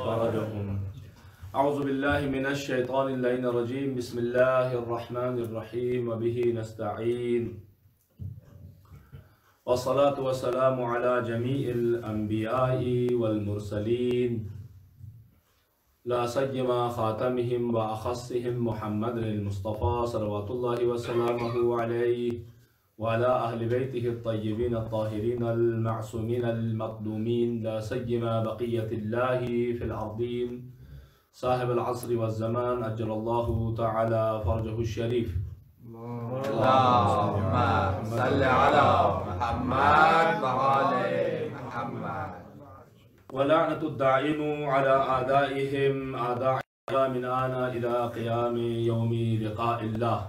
फरजहुम। औज़ु बिल्लाहि मिनश शैतानिर रजीम। बिस्मिल्लाहिर रहमानिर रहीम। व बिही नस्तईन। वस्सलातु वस्सलामु अला जमीइल अंबियाइ वल मुरसलीन ला सय्यमा खातमिहिम व अखस्सिहिम मुहम्मदिल मुस्तफ़ा सल्लल्लाहु व सल्लमहु अलैहि व अला अहलि बैतिहि अत्तय्यिबीन अत्ताहिरीन अल-मअसूमीन अल-मक़दूमीन ला सय्यमा बक़िय्यतिल्लाहि फ़िल अर्दीन साहिबुल अस्रि वज़्ज़मान अज्जलल्लाहु तआला फ़रजहु शरीफ। अल्लाहुम्मा सल्लि अला मुहम्मद व आले मुहम्मद। वलानतु दाइमु अला आदाइहिम आदाइ मिन आना इला क़ियामि यौमि लिक़ाइल्लाह।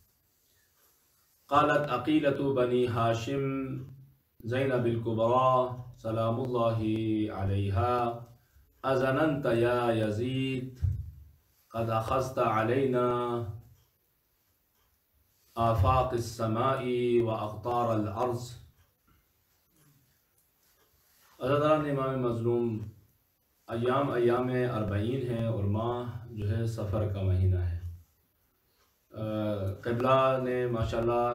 क़ालत अक़ीलतु बनी हाशिम ज़ैनबिल कुबरा सलामुल्लाहि अलैहा अज़नन्त या यज़ीद क़द अख़ज़्त अलैना आफ़ाक़िस समाई व अक़तारल अर्ज़। अज़ादारान इमाम मज़लूम, अय्याम अरबईन है और माह जो है सफ़र का महीना है। क़िबला ने माशाअल्लाह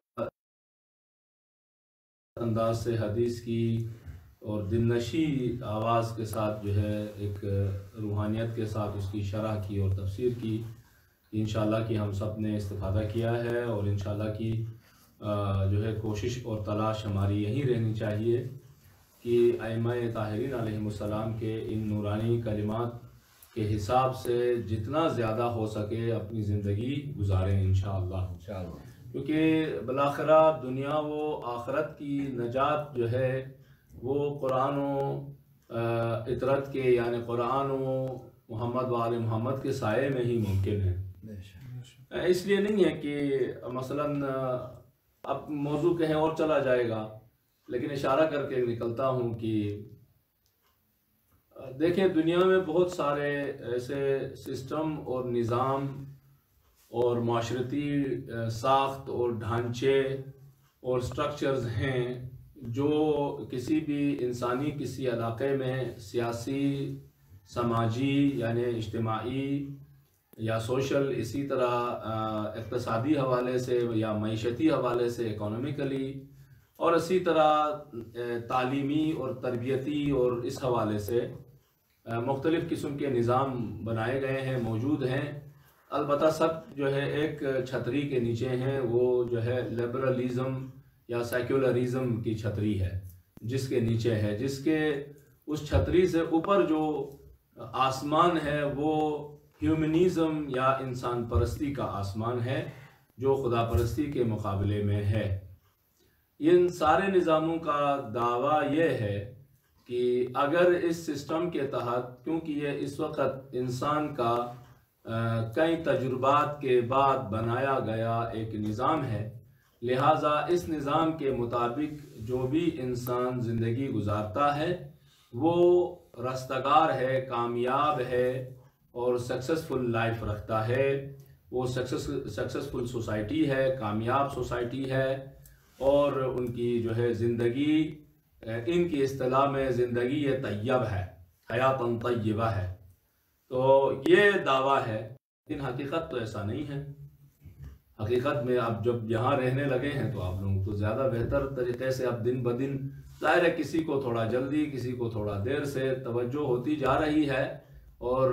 अंदाज से हदीस की और दिलनशी आवाज़ के साथ जो है एक रूहानियत के साथ उसकी शरह की और तफसीर की। इंशाअल्लाह कि हम सब ने इस्तिफ़ादा किया है और इंशाअल्लाह की जो है कोशिश और तलाश हमारी यही रहनी चाहिए कि अइम्मा-ए ताहिरीन अलैहिमुस्सलाम के इन नूरानी कलिमात के हिसाब से जितना ज़्यादा हो सके अपनी ज़िंदगी गुजारें इंशाअल्लाह। क्योंकि बलाखिरा दुनिया व आखिरत की नजात जो है वो कुरान व इतरत के यानी कुरान व मोहम्मद व आले मोहम्मद के साये में ही मुमकिन है। इसलिए नहीं है कि मसलन अब मौजू कहीं और चला जाएगा, लेकिन इशारा करके निकलता हूँ कि देखें दुनिया में बहुत सारे ऐसे सिस्टम और निज़ाम और माशरती साख्त और ढांचे और स्ट्रक्चर्स हैं जो किसी भी इंसानी किसी इलाक़े में सियासी, समाजी यानी इज्तिमाई या सोशल, इसी तरह इक़्तिसादी हवाले से या मईशती हवाले से इकोनॉमिकली, और इसी तरह तालीमी और तरबियती और इस हवाले से मुख्तलिफ़ किस्म के निज़ाम बनाए गए हैं, मौजूद हैं। अलबत्ता सब जो है एक छतरी के नीचे हैं, वो जो है लिबरलिज़म या सेक्युलरिज़म की छतरी है जिसके नीचे है, जिसके उस छतरी से ऊपर जो आसमान है वो ह्यूमनिज़म या इंसान परस्ती का आसमान है जो खुदा परस्ती के मुकाबले में है। इन सारे निज़ामों का दावा ये है कि अगर इस सिस्टम के तहत, क्योंकि ये इस वक्त इंसान का कई तजुर्बात के बाद बनाया गया एक निज़ाम है, लिहाजा इस निज़ाम के मुताबिक जो भी इंसान ज़िंदगी गुजारता है वो रस्तगार है, कामयाब है और सक्सेसफुल लाइफ रखता है। वो सक्सेसफुल सोसाइटी है, कामयाब सोसाइटी है और उनकी जो है ज़िंदगी, इनकी इस्तिलाह में ज़िंदगी ये तय्यब है, हयातन तय्यबा है। तो ये दावा है, लेकिन हकीकत तो ऐसा नहीं है। हकीकत में आप जब यहाँ रहने लगे हैं तो आप लोगों को ज़्यादा बेहतर तरीक़े से अब दिन ब दिन, ज़ाहिर है किसी को थोड़ा जल्दी, किसी को थोड़ा देर से तवज्जो होती जा रही है और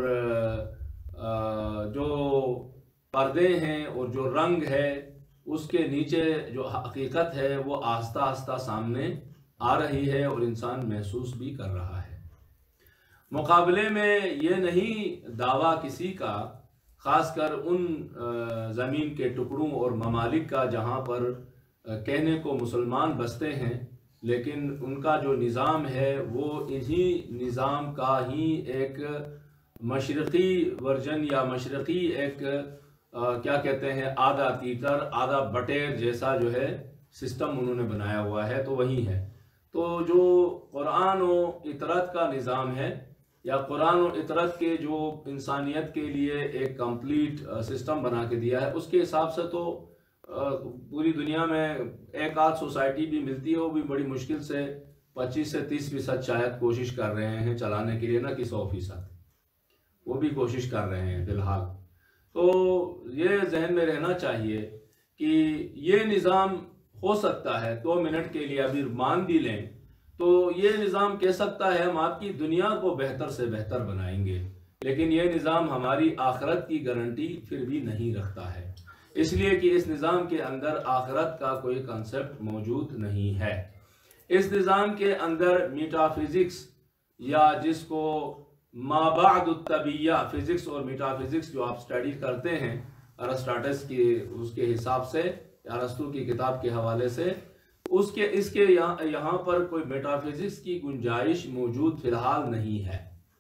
जो पर्दे हैं और जो रंग है उसके नीचे जो हकीकत है वो आस्ता आस्ता सामने आ रही है और इंसान महसूस भी कर रहा है। मुकाबले में ये नहीं दावा किसी का, ख़ासकर उन ज़मीन के टुकड़ों और ममालिक का जहाँ पर कहने को मुसलमान बसते हैं, लेकिन उनका जो निज़ाम है वो इन्हीं निज़ाम का ही एक मशरक़ी वर्जन या मशरक़ी एक क्या कहते हैं, आधा तीतर आधा बटेर जैसा जो है सिस्टम उन्होंने बनाया हुआ है, तो वही है। तो जो कुरान और इतरत का निज़ाम है या कुरान और इतरत के जो इंसानियत के लिए एक कंप्लीट सिस्टम बना के दिया है, उसके हिसाब से तो पूरी दुनिया में एक आध सोसाइटी भी मिलती है, वो भी बड़ी मुश्किल से 25 से 30% शायद कोशिश कर रहे हैं चलाने के लिए, ना कि 100%। वो भी कोशिश कर रहे हैं फ़िलहाल। तो ये जहन में रहना चाहिए कि ये निज़ाम हो सकता है 2 मिनट के लिए अभी मान भी लें तो ये निज़ाम कह सकता है हम आपकी दुनिया को बेहतर से बेहतर बनाएंगे, लेकिन ये निज़ाम हमारी आखिरत की गारंटी फिर भी नहीं रखता है, इसलिए कि इस निज़ाम के अंदर आखिरत का कोई कंसेप्ट मौजूद नहीं है। इस निज़ाम के अंदर मीटाफिज़िक्स या जिसको माबादुत्तबिया फिज़िक्स और मीटाफिज़िक्स जो आप स्टडी करते हैं अरिस्टाटस की उसके हिसाब से, अरस्तु की किताब के हवाले से, उसके इसके यहाँ पर कोई मेटाफिजिक्स की गुंजाइश मौजूद फिलहाल नहीं है,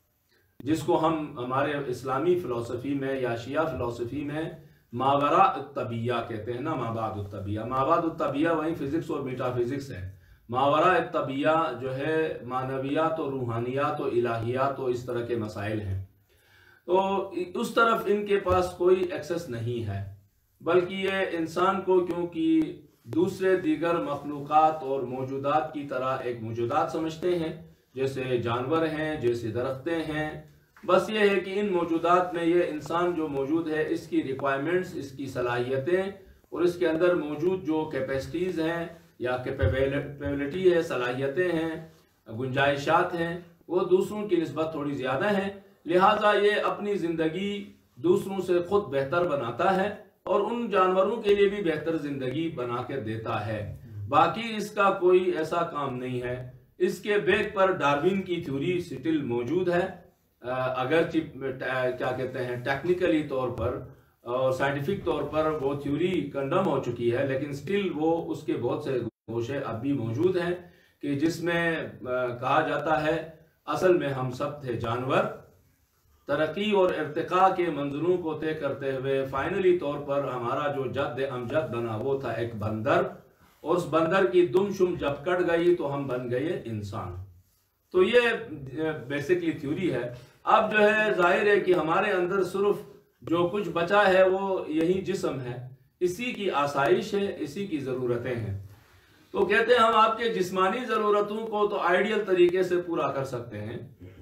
जिसको हम हमारे इस्लामी फ़िलासफ़ी में या शिया फ़िलासफ़ी में मावरा तबिया कहते हैं ना, माबादुत्तबिया। माबादुत्तबिया वही फिज़िक्स और मेटाफिज़िक्स है। मावरा तबिया जो है मानवियात और रूहानियात और इलाहियात और इस तरह के मसाइल हैं, तो उस तरफ इनके पास कोई एक्सेस नहीं है, बल्कि ये इंसान को क्योंकि दूसरे दीगर मखलूक़ात और मौजूदात की तरह एक मौजूदात समझते हैं, जैसे जानवर हैं, जैसे दरख्तें हैं, बस ये है कि इन मौजूदात में ये इंसान जो मौजूद है इसकी रिक्वायरमेंट्स, इसकी सलाहियतें और इसके अंदर मौजूद जो कैपेसिटीज़ हैं या कैपेबिलिटी है, सलाहियतें हैं, गुंजाइशात हैं, वो दूसरों की निस्बत थोड़ी ज़्यादा हैं। लिहाजा ये अपनी ज़िंदगी दूसरों से ख़ुद बेहतर बनाता है और उन जानवरों के लिए भी बेहतर ज़िंदगी बना कर देता है। बाकी इसका कोई ऐसा काम नहीं है। इसके बेग पर डार्विन की थ्योरी स्टिल मौजूद है, अगर क्या कहते हैं टेक्निकली तौर पर और साइंटिफिक तौर पर वो थ्योरी कंडम हो चुकी है, लेकिन स्टिल वो उसके बहुत से गोशे अब भी मौजूद हैं कि जिसमें कहा जाता है असल में हम सब थे जानवर, तरक्की और इर्तिका के मंजिलों को तय करते हुए फाइनली तौर पर हमारा जो जद अमजद बना वो था एक बंदर, और उस बंदर की दुमशुम जब कट गई तो हम बन गए इंसान। तो ये बेसिकली थ्योरी है। अब जो है जाहिर है कि हमारे अंदर सिर्फ जो कुछ बचा है वो यही जिस्म है, इसी की आसाइश है, इसी की ज़रूरतें हैं। तो कहते हैं हम आपके जिस्मानी ज़रूरतों को तो आइडियल तरीके से पूरा कर सकते हैं,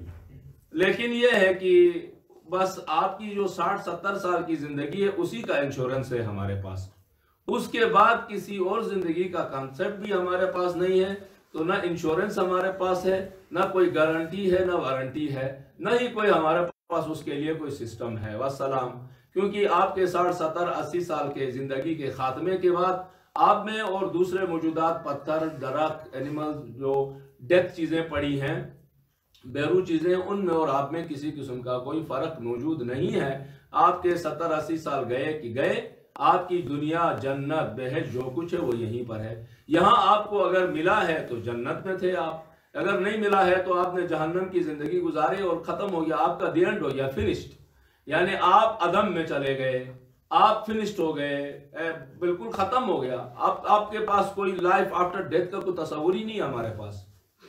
लेकिन यह है कि बस आपकी जो 60-70 साल की ज़िंदगी है उसी का इंश्योरेंस है हमारे पास। उसके बाद किसी और ज़िंदगी का कंसेप्ट भी हमारे पास नहीं है, तो ना इंश्योरेंस हमारे पास है, ना कोई गारंटी है, ना वारंटी है, ना ही कोई हमारे पास उसके लिए कोई सिस्टम है। वस्सलाम। क्योंकि आपके 60-70-80 साल के ज़िंदगी के खात्मे के बाद आप में और दूसरे मौजूदात पत्थर, दरख्त, एनिमल जो डेथ चीज़ें पड़ी हैं, बेरू चीज़ें, उनमें और आप में किसी किस्म का कोई फ़र्क मौजूद नहीं है। आपके 70-80 साल गए कि गए, आपकी दुनिया, जन्नत, बेहश जो कुछ है वो यहीं पर है। यहाँ आपको अगर मिला है तो जन्नत में थे आप, अगर नहीं मिला है तो आपने जहन्नम की ज़िंदगी गुजारी और ख़त्म हो गया, आपका द एंड हो गया, फिनिश्ड। यानी आप अदम में चले गए, आप फिनिश्ड हो गए, बिल्कुल ख़त्म हो गया। आपके पास कोई लाइफ आफ्टर डेथ का कोई तस्वुर ही नहीं हमारे पास।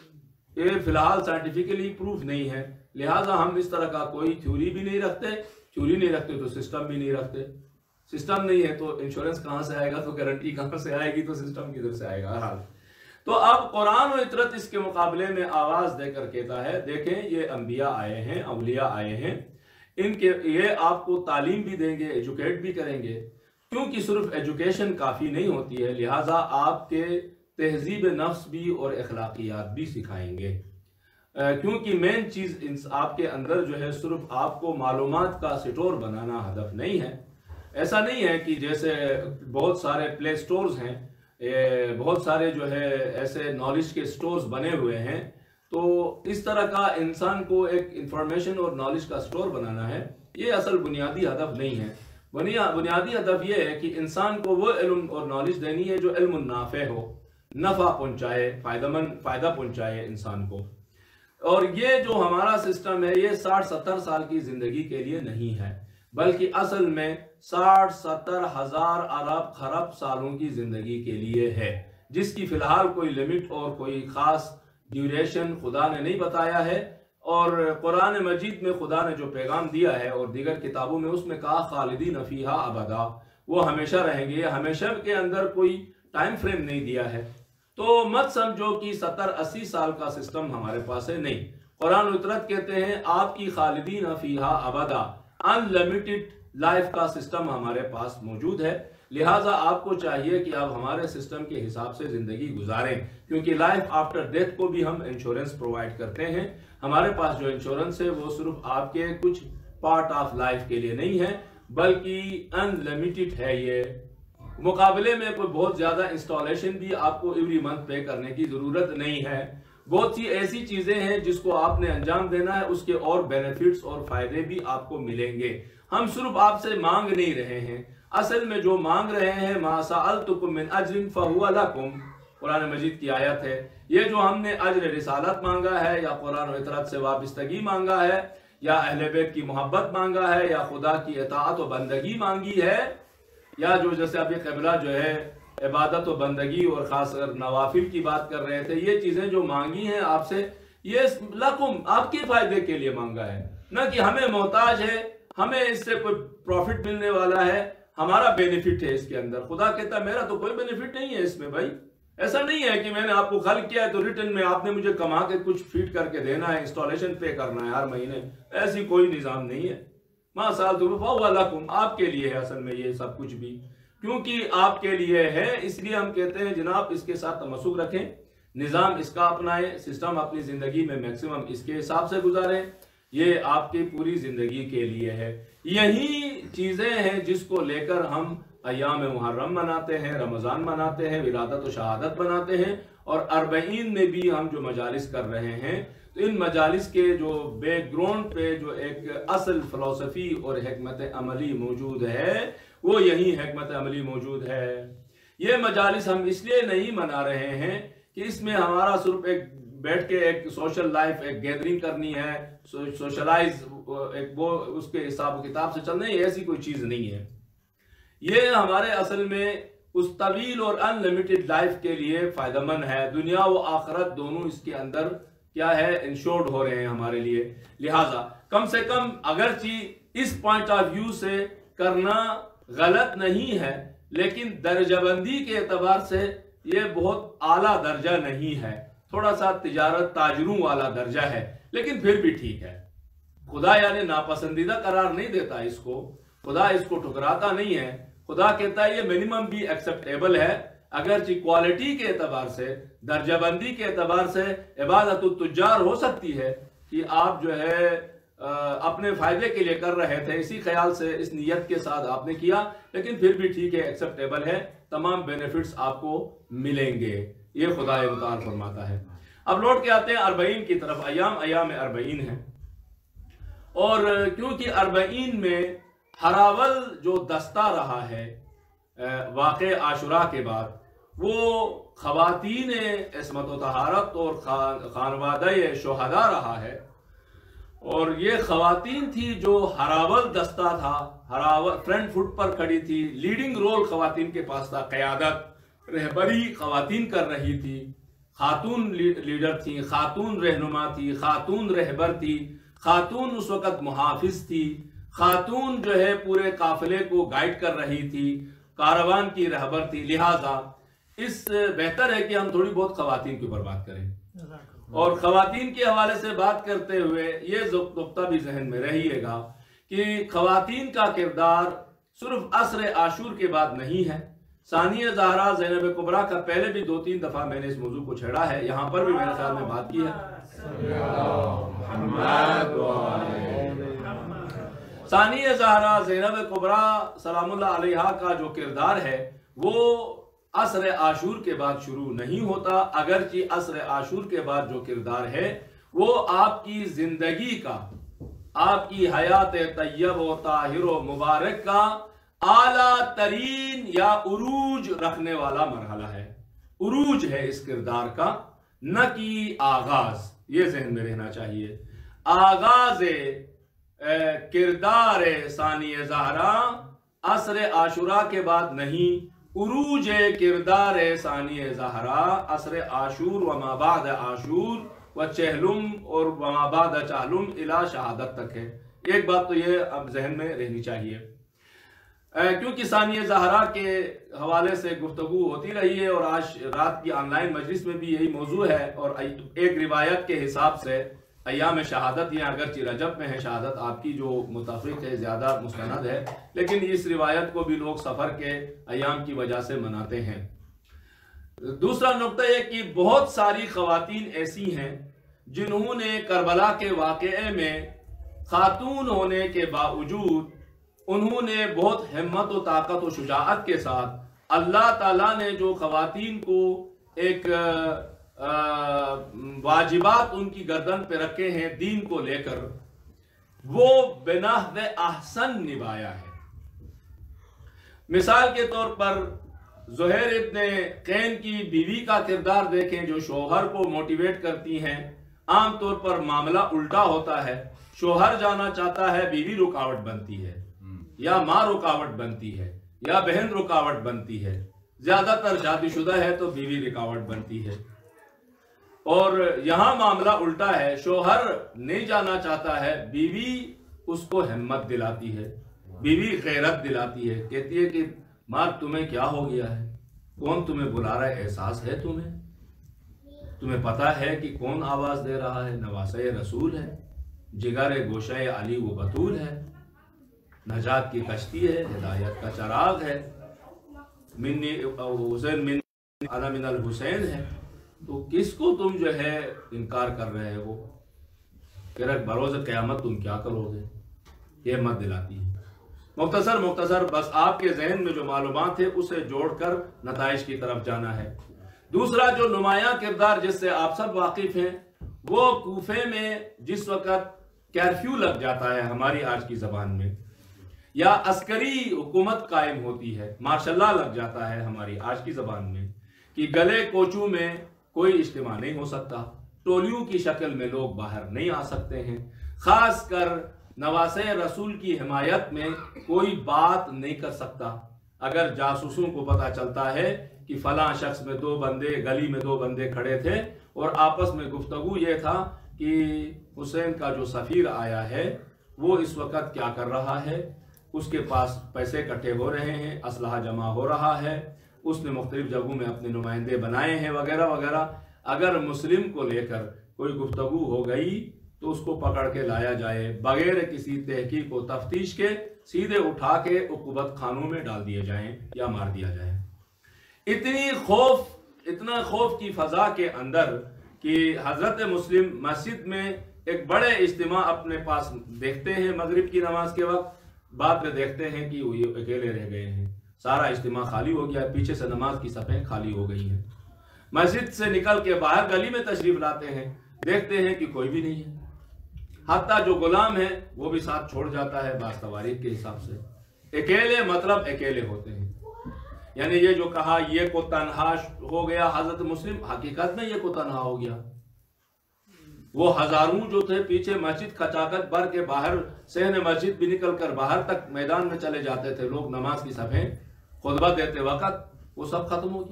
ये फिलहाल साइंटिफिकली प्रूफ नहीं है, लिहाजा हम इस तरह का कोई थ्योरी भी नहीं रखते। थ्योरी नहीं रखते तो सिस्टम भी नहीं रखते। सिस्टम नहीं है तो इंश्योरेंस कहाँ से आएगा, तो गारंटी कहाँ से आएगी, तो सिस्टम किधर से आएगा। हाल तो अब कुरान और इतरत इसके मुकाबले में आवाज़ देकर कहता है, देखें ये अंबिया आए हैं, अवलिया आए हैं, इनके ये आपको तालीम भी देंगे, एजुकेट भी करेंगे, क्योंकि सिर्फ एजुकेशन काफ़ी नहीं होती है, लिहाजा आपके तहजीब नफ्स भी और अखलाकियात भी सिखाएंगे। क्योंकि मेन चीज़ आपके अंदर जो है सिर्फ आपको मालूमात का स्टोर बनाना हदफ नहीं है। ऐसा नहीं है कि जैसे बहुत सारे प्ले स्टोर्स हैं, बहुत सारे जो है ऐसे नॉलेज के स्टोर्स बने हुए हैं, तो इस तरह का इंसान को एक इंफॉर्मेशन और नॉलेज का स्टोर बनाना है, ये असल बुनियादी हदफ नहीं है। बुनियादी हदफ ये है कि इंसान को वो इल्म और नॉलेज देनी है जो इल्म नाफे हो, नफ़ा पहुँचाए, फ़ायदा पहुँचाए इंसान को। और ये जो हमारा सिस्टम है ये 60-70 साल की ज़िंदगी के लिए नहीं है, बल्कि असल में 60-70 हज़ार अरब खरब सालों की ज़िंदगी के लिए है, जिसकी फ़िलहाल कोई लिमिट और कोई ख़ास ड्यूरेशन खुदा ने नहीं बताया है। और कुरान मजीद में खुदा ने जो पैगाम दिया है और दीगर किताबों में उसमें कहा खालिदीन फ़ीहा अबदा, वो हमेशा रहेंगे, हमेशा के अंदर कोई टाइम फ्रेम नहीं दिया है। तो मत समझो कि 70-80 साल का सिस्टम हमारे पास है, नहीं। कुरान उतरत कहते हैं आपकी खालिदीन फीहा अबदा, अनलिमिटेड लाइफ का सिस्टम हमारे पास मौजूद है। लिहाजा आपको चाहिए कि आप हमारे सिस्टम के हिसाब से जिंदगी गुजारें, क्योंकि लाइफ आफ्टर डेथ को भी हम इंश्योरेंस प्रोवाइड करते हैं। हमारे पास जो इंश्योरेंस है वो सिर्फ आपके कुछ पार्ट ऑफ लाइफ के लिए नहीं है, बल्कि अनलिमिटेड है। ये मुकाबले में कोई बहुत ज्यादा इंस्टॉलेशन भी आपको एवरी मंथ पे करने की जरूरत नहीं है। बहुत सी ऐसी चीजें हैं जिसको आपने अंजाम देना है, उसके और बेनिफिट्स और फायदे भी आपको मिलेंगे। हम सिर्फ आपसे मांग नहीं रहे हैं, असल में जो मांग रहे हैं मा सअलतुकुम मिन अज्रिन फहुवा लकुम, कुरान मजीद की आयत है। ये जो हमने अज्र रिसालत मांगा है, या कुरान व इतरात से वाबस्तगी मांगा है, या अहले बैत की मोहब्बत मांगा है, या खुदा की इताअत व बंदगी मांगी है, या जो जैसे अभी क़िबला जो है इबादत व बंदगी और खासकर नवाफिल की बात कर रहे थे, ये चीजें जो मांगी हैं आपसे, ये लकुम आपके फायदे के लिए मांगा है, न कि हमें मोहताज है, हमें इससे कोई प्रॉफिट मिलने वाला है, हमारा बेनिफिट है इसके अंदर। खुदा कहता है मेरा तो कोई बेनिफिट नहीं है इसमें भाई। ऐसा नहीं है कि मैंने आपको खल्क किया है तो रिटर्न में आपने मुझे कमा के कुछ फीड करके देना है, इंस्टॉलेशन पे करना है हर महीने, ऐसी कोई निजाम नहीं है। मा सअलतुकुम आपके लिए है असल में ये सब कुछ भी, क्योंकि आपके लिए है, इसलिए हम कहते हैं जनाब इसके साथ तमस्सुक रखें, निजाम इसका अपनाएं, सिस्टम अपनी जिंदगी में मैक्सिमम इसके हिसाब से गुजारें। ये आपकी पूरी जिंदगी के लिए है। यही चीजें हैं जिसको लेकर हम अय्याम मुहर्रम मनाते हैं, रमजान मनाते हैं, विलादत और शहादत मनाते हैं, और अरबईन में भी हम जो मजालिस कर रहे हैं, तो इन मजालिस के जो बैकग्राउंड पे जो एक असल फिलॉसफी और हिकमत अमली मौजूद है, वो यही हिकमत अमली मौजूद है। ये मजालिस हम इसलिए नहीं मना रहे हैं कि इसमें हमारा सिर्फ एक बैठ के एक सोशल लाइफ, एक गैदरिंग करनी है, सोशलाइज एक वो उसके हिसाब किताब से चलना है, ऐसी कोई चीज नहीं है। ये हमारे असल में उस तवील और अनलिमिटेड लाइफ के लिए फायदेमंद है। दुनिया व आखिरत दोनों इसके अंदर क्या है, इंश्योर्ड हो रहे हैं हमारे लिए। लिहाजा कम से कम अगरची इस पॉइंट ऑफ व्यू से करना गलत नहीं है, लेकिन दर्जाबंदी के एतबार से ये बहुत आला दर्जा नहीं है, थोड़ा सा तिजारत ताजरों वाला दर्जा है, लेकिन फिर भी ठीक है। खुदा यानी नापसंदीदा करार नहीं देता इसको, खुदा इसको ठुकराता नहीं है। खुदा कहता है ये मिनिमम भी एक्सेप्टेबल है, अगर क्वालिटी के एतबार से, दर्जाबंदी के एतबार से इबादत तुज्जार हो सकती है कि आप जो है अपने फायदे के लिए कर रहे थे, इसी ख्याल से इस नियत के साथ आपने किया, लेकिन फिर भी ठीक है, एक्सेप्टेबल है, तमाम बेनिफिट्स आपको मिलेंगे, ये खुदा मुताल फरमाता है। अब लौट के आते हैं अरबईन की तरफ। अयाम अरबईन है, और क्योंकि अरबईन में हरावल जो दस्ता रहा है वाक़े आशुरा के बाद, वो खवातीन इस्मत व तहारत और खानवादा शुहदा रहा है, और ये खवातीन थी जो हरावल दस्ता था, हरावल फ्रंट फुट पर खड़ी थी, लीडिंग रोल खवातीन के पास था, क़यादत रहबरी खवातीन कर रही थी, खातून लीडर थी, खातून रहनुमा थी, खातून रहबर थी, खातून उस वक़्त मुहाफिज थी, खातून जो है पूरे काफिले को गाइड कर रही थी, कारवान की रहबर थी। लिहाजा इस बेहतर है कि हम थोड़ी बहुत खवातीन के ऊपर बात करें, और खवातीन के हवाले से बात करते हुए ये नुक्ता भी जहन में रहिएगा कि खवातीन का किरदार सिर्फ असर आशूर के बाद नहीं है। सानिया ज़हरा ज़ैनब कुबरा का पहले भी 2-3 दफा मैंने इस मौजू को छेड़ा है, यहाँ पर भी मेरे ख्याल में बात की है। सानिया ज़हरा ज़ैनब कुबरा सलामुल्लाह अलैहा का जो किरदार है वो असर आशूर के बाद शुरू नहीं होता, अगरचि असर आशूर के बाद जो किरदार है वो आपकी जिंदगी का, आपकी हयात तय्यब व ताहिर व मुबारक का आला तरीन या उरूज रखने वाला मरहला है। उरूज है इस किरदार का, न कि आगाज, ये जहन में रहना चाहिए। आगाज किरदार सानिया ज़हरा असर आशुरा के बाद नहीं, उरूज किरदार सानिया ज़हरा असर आशूर व माबाद आशूर व चहलुम और व माबाद चाहलुम इला शहादत तक है। एक बात तो ये अब जहन में रहनी चाहिए, क्योंकि सानिया ज़हरा के हवाले से गुफ्तगू होती रही है, और आज रात की ऑनलाइन मजलिस में भी यही मौजू है। और एक रिवायत के हिसाब से अय्याम शहादत या अगरचे रजब में है शहादत आपकी जो मुताफिक है, ज़्यादा मुस्तनद है, लेकिन इस रिवायत को भी लोग सफ़र के अय्याम की वजह से मनाते हैं। दूसरा नुक्ता यह कि बहुत सारी ख़वातीन ऐसी हैं जिन्होंने करबला के वाक़े में खातून होने के बावजूद उन्होंने बहुत हिम्मत और ताकत और शुजाअत के साथ अल्लाह ताला ने जो ख़वातीन को एक वाजिबात उनकी गर्दन पे रखे हैं दीन को लेकर, वो बिनाहवे अहसन निभाया है। मिसाल के तौर पर ज़ुहैर इब्ने कैन की बीवी का किरदार देखें जो शोहर को मोटिवेट करती हैं। आमतौर पर मामला उल्टा होता है, शोहर जाना चाहता है, बीवी रुकावट बनती है, या माँ रुकावट बनती है, या बहन रुकावट बनती है। ज्यादातर शादीशुदा है तो बीवी रुकावट बनती है। और यहां मामला उल्टा है, शोहर नहीं जाना चाहता है, बीवी उसको हिम्मत दिलाती है, बीवी गैरत दिलाती है, कहती है कि माँ तुम्हें क्या हो गया है, कौन तुम्हें बुला रहा है, एहसास है तुम्हें पता है कि कौन आवाज दे रहा है, नवासे रसूल है, जिगर गोशे अली वो बतूल है, नजात की कश्ती है, हिदायत का चराग है, मिन्नी हुसैन मिन अना मिनल हुसैन है। तो किसको तुम जो है इनकार कर रहे हो, फिर बरोज़ क़यामत तुम क्या करोगे, ये हिम्मत दिलाती है। मुख्तसर बस आपके जहन में जो मालूमात है उसे जोड़कर नताइज की तरफ जाना है। दूसरा जो नुमायां किरदार जिससे आप सब वाकिफ हैं, वो कूफे में जिस वक़्त कर्फ्यू लग जाता है हमारी आज की ज़बान में, या अस्करी हुकूमत कायम होती है, मार्शल्ला लग जाता है हमारी आज की ज़बान में, कि गले कोचू में कोई इज्तिमा नहीं हो सकता, टोलियों की शक्ल में लोग बाहर नहीं आ सकते हैं, खासकर नवासे रसूल की हिमायत में कोई बात नहीं कर सकता। अगर जासूसों को पता चलता है कि फलां शख्स में गली में दो बंदे खड़े थे और आपस में गुफ्तगू ये था कि हुसैन का जो सफ़ीर आया है वो इस वक्त क्या कर रहा है, उसके पास पैसे इकट्ठे हो रहे हैं, असलहा जमा हो रहा है, उसने मुख्तलिफ जगहों में अपने नुमाइंदे बनाए हैं वगैरह वगैरह। अगर मुस्लिम को लेकर कोई गुफ्तगू हो गई तो उसको पकड़ के लाया जाए, बगैर किसी तहकीक व तफ्तीश के सीधे उठा के उक़ूबत खानों में डाल दिए जाएं या मार दिया जाए। इतना खौफ की फ़ज़ा के अंदर कि हज़रत मुस्लिम मस्जिद में एक बड़े इज्तिमा अपने पास देखते हैं मगरिब की नमाज के वक्त, बाद में देखते हैं कि वो अकेले रह गए हैं, सारा इज्तिमा खाली हो गया, पीछे से नमाज की सफ़ें खाली हो गई हैं। मस्जिद से निकल के बाहर गली में तशरीफ लाते हैं, देखते हैं कि कोई भी नहीं है, हत्ता जो गुलाम है वो भी साथ छोड़ जाता है बास तवारीख के हिसाब से। अकेले मतलब अकेले होते हैं, यानी ये जो कहा ये को तन्हा हो गया हजरत मुस्लिम, हकीकत में ये को तन्हा हो गया। वो हजारों जो थे पीछे मस्जिद खचाखच भर के बाहर सहन मस्जिद भी निकल कर बाहर तक मैदान में चले जाते थे लोग नमाज की सफ़ें खुतबा देते वक्त, वो सब खत्म हो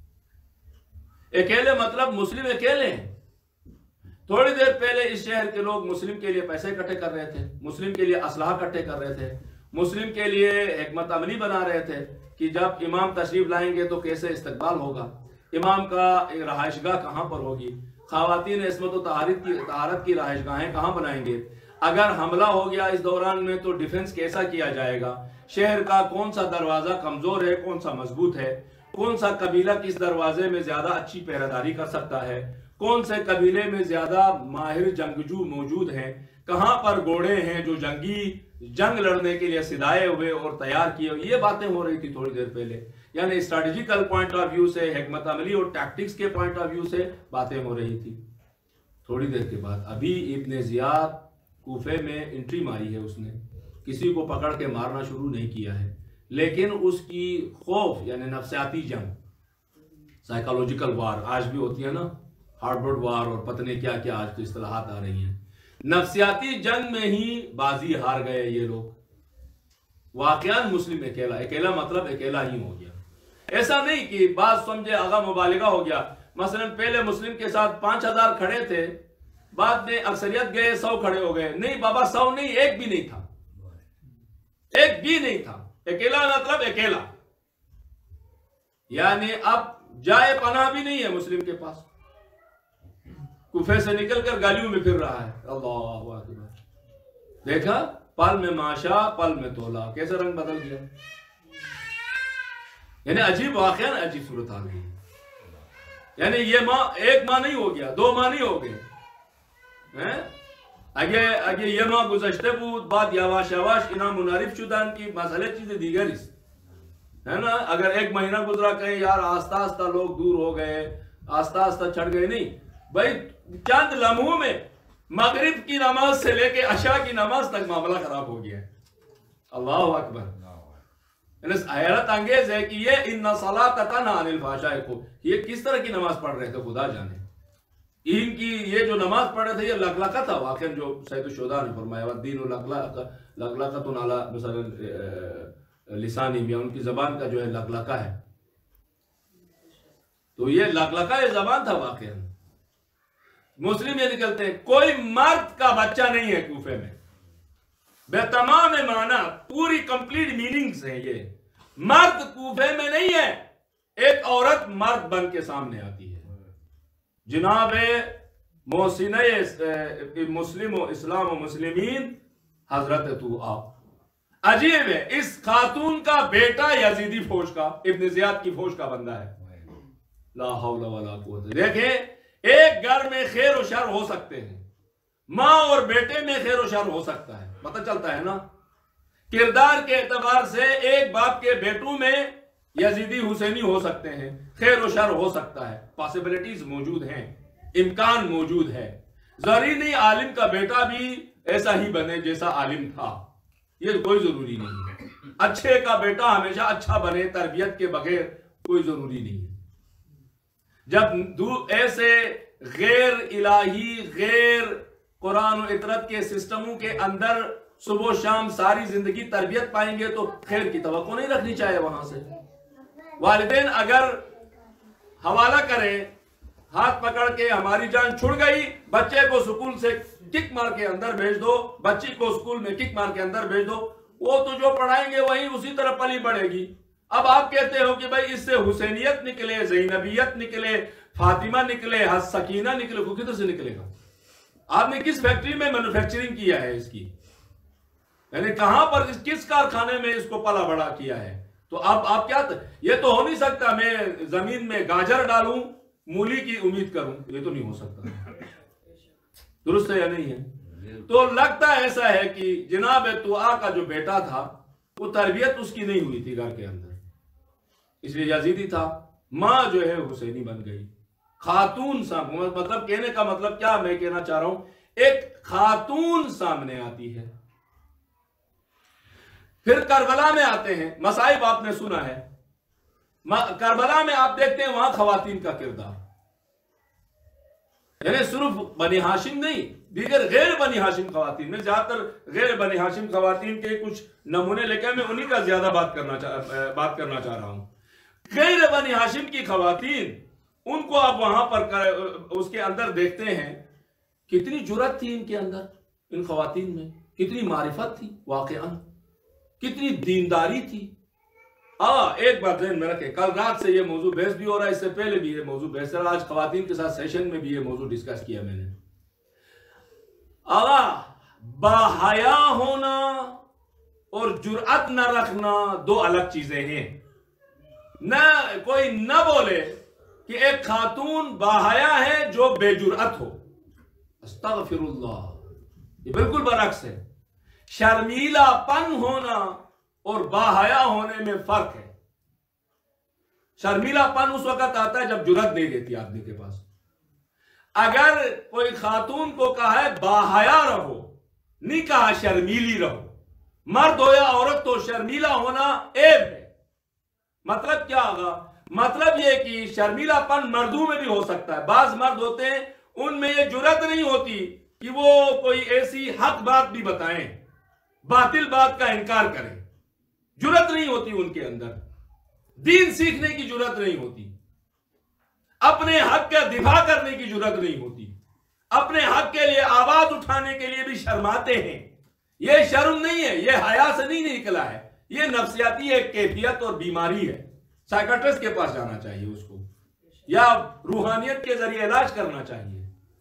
गया। अकेले मतलब मुस्लिम अकेले हैं। थोड़ी देर पहले इस शहर के लोग मुस्लिम के लिए पैसे इकट्ठे कर रहे थे, मुस्लिम के लिए असलहा इकट्ठे कर रहे थे, मुस्लिम के लिए हिकमत अमली बना रहे थे कि जब इमाम तशरीफ लाएंगे तो कैसे इस्तकबाल होगा, इमाम का रहायशगाह कहाँ पर होगी, ख़वातीन इस्मत तहारत की रहायशगाहें कहाँ बनाएंगे, अगर हमला हो गया इस दौरान में तो डिफेंस कैसा किया जाएगा, शहर का कौन सा दरवाज़ा कमज़ोर है, कौन सा मजबूत है, कौन सा कबीला किस दरवाजे में ज़्यादा अच्छी पहरेदारी कर सकता है, कौन से कबीले में ज्यादा माहिर जंगजू मौजूद हैं, कहां पर घोड़े हैं जो जंग लड़ने के लिए सिधाए हुए और तैयार किए हुए, ये बातें हो रही थी थोड़ी देर पहले। यानी स्ट्रेटेजिकल पॉइंट ऑफ व्यू से, हिकमत अमली और टैक्टिक्स के पॉइंट ऑफ व्यू से बातें हो रही थी। थोड़ी देर के बाद अभी इब्ने जियाद कूफे में एंट्री मारी है, उसने किसी को पकड़ के मारना शुरू नहीं किया है, लेकिन उसकी खौफ यानी नफ्सियाती जंग, साइकोलॉजिकल वार आज भी होती है ना, हार्वर्ड वार और पता नहीं क्या क्या आज तो इस्तिलाहात आ रही हैं, नफ्सियाती जंग में ही बाजी हार गए ये लोग। वाकयान मुस्लिम अकेला मतलब अकेला ही हो गया। ऐसा नहीं कि बात समझे आगा मुबालिगा हो गया, मसलन पहले मुस्लिम के साथ 5000 खड़े थे, बाद में अक्सरियत गए 100 खड़े हो गए। नहीं बाबा, 100 नहीं, एक भी नहीं था, एक भी नहीं था। अकेला मतलब अकेला, यानी अब जाए पनाह भी नहीं है मुस्लिम के पास। कुफे से निकलकर गलियों में फिर रहा है। अल्लाह अकबर, देखा पल में माशा पल में तोला, कैसे रंग बदल गया। यानी अजीब वाकया, अजीब सूरत आ गई। यानी ये माँ एक माँ नहीं हो गया, दो माँ नहीं हो गए हैं। आगे ये माँ गुज़श्ते بود बाद यवाश यवाश इना मुनारिफ शुदान की मसले चीजें दीगर है ना। अगर एक महीना गुजरा कहीं यार आस्ता आस्ता लोग दूर हो गए, आस्ता आस्ता चढ़ गए, नहीं भाई चंद लम्हों में मगरिब की नमाज से लेके अशा की नमाज तक मामला खराब हो गया। अल्लाह अकबर। हैरत अंगेज है कि ये इन्ना सलात तन्हा अनिल फाहशाए को, ये किस तरह की नमाज पढ़ रहे थे खुदा जाने। इनकी ये जो नमाज पढ़ रहे थे ये लकलका था वाकई, जो सैयद शुदा ने फरमाया दीन लकलका तो नाला लिसानी में, उनकी जबान का जो है लकलका है। तो ये लकलका ये जबान था वाकई। मुस्लिम ये निकलते हैं कोई मर्द का बच्चा नहीं है कूफे में, बेतमाम माना पूरी कंप्लीट मीनिंग्स है। ये मर्द कूफे में नहीं है, एक औरत मर्द बन के सामने आती है। जनाब मोहसिन मुस्लिम इस्लाम व मुस्लिमीन हजरत तू आप। अजीब है, इस खातून का बेटा यजीदी फौज का, इब्न जियाद की फौज का बंदा है। ला हौला वला कुव्वत। देखे एक घर में खैर और शर हो सकते हैं, माँ और बेटे में खैर और शर हो सकता है, पता चलता है ना। किरदार के एतबार से एक बाप के बेटों में यजीदी हुसैनी हो सकते हैं, खैर और शर हो सकता है, पॉसिबिलिटीज मौजूद हैं, इम्कान मौजूद है। जरूरी नहीं आलिम का बेटा भी ऐसा ही बने जैसा आलिम था, ये कोई जरूरी नहीं है। अच्छे का बेटा हमेशा अच्छा बने तरबियत के बगैर कोई जरूरी नहीं है। जब ऐसे गैर इलाही गैर कुरान और इतरत के सिस्टमों के अंदर सुबह शाम सारी जिंदगी तरबियत पाएंगे तो खैर की तवक्को नहीं रखनी चाहिए वहां से। वालिदैन अगर हवाला करें, हाथ पकड़ के हमारी जान छुड़ गई, बच्चे को स्कूल से किक मार के अंदर भेज दो, बच्ची को स्कूल में किक मार के अंदर भेज दो, वो तो जो पढ़ाएंगे वही उसी तरह पली बढ़ेगी। अब आप कहते हो कि भाई इससे हुसैनियत निकले, ज़ैनबियत निकले, फातिमा निकले, सकीना निकले, वो किधर से निकलेगा? आपने किस फैक्ट्री में मैन्युफैक्चरिंग किया है इसकी, यानी कहां पर किस कारखाने में इसको पला बड़ा किया है? तो आप क्या, ये तो हो नहीं सकता मैं जमीन में गाजर डालूं मूली की उम्मीद करूं, ये तो नहीं हो सकता। दुरुस्त है या नहीं है? तो लगता ऐसा है कि जनाब तुआ का जो बेटा था वो तरबियत उसकी नहीं हुई थी घर के अंदर, इसलिए यजीदी था। मां जो है हुसैनी बन गई। खातून सामने, मतलब कहने का मतलब क्या मैं कहना चाह रहा हूं, एक खातून सामने आती है। फिर करबला में आते हैं, मसाइब आपने सुना है। करबला में आप देखते हैं वहां खवातीन का किरदार, यानी सिर्फ बनी हाशिम नहीं, दीगर गैर बनी हाशिम खवातीन में, ज्यादातर गैर बनी हाशिम खवातीन के कुछ नमूने लेकर मैं उन्हीं का ज्यादा बात करना चाह रहा हूं। गैर बनी हाशिम की खवातीन, उनको आप वहां पर उसके अंदर देखते हैं कितनी जुर्रत थी इनके अंदर, इन खवातीन में कितनी मारिफत थी, वाकई कितनी दीनदारी थी। एक बात ध्यान में रखें, कल रात से ये मौजू बहस भी हो रहा है, इससे पहले भी ये मौजू बहस रहा, आज खवातीन के साथ सेशन में भी ये मौजू डिस्कस किया मैंने। बाहया होना और जुर्अत न रखना दो अलग चीजें हैं। न कोई न बोले कि एक खातून बाहया है जो बेजुर्अत हो, अस्तगफिरुल्लाह, ये बिल्कुल बरअक्स है। शर्मीलापन होना और बाहया होने में फर्क है। शर्मीलापन उस वक्त आता है जब जुर्अत नहीं रहती आदमी के पास। अगर कोई खातून को कहा है बाहया रहो, नहीं कहा शर्मीली रहो, मर्द हो या औरत तो शर्मीला होना ऐब है। मतलब क्या होगा? मतलब यह कि शर्मीलापन मर्दों में भी हो सकता है। बाज मर्द होते हैं उनमें यह जुर्अत नहीं होती कि वो कोई ऐसी हक बात भी बताएं, बातिल बात का इनकार करें, जुर्अत नहीं होती उनके अंदर, दीन सीखने की जुर्अत नहीं होती, अपने हक का दिफा करने की जुर्अत नहीं होती, अपने हक के लिए आवाज उठाने के लिए भी शर्माते हैं। यह शर्म नहीं है, यह हया से नहीं निकला है, यह नफ्सियाती एक कैफियत और बीमारी है। साइकियाट्रिस्ट के पास जाना चाहिए उसको, या रूहानियत के जरिए इलाज करना चाहिए।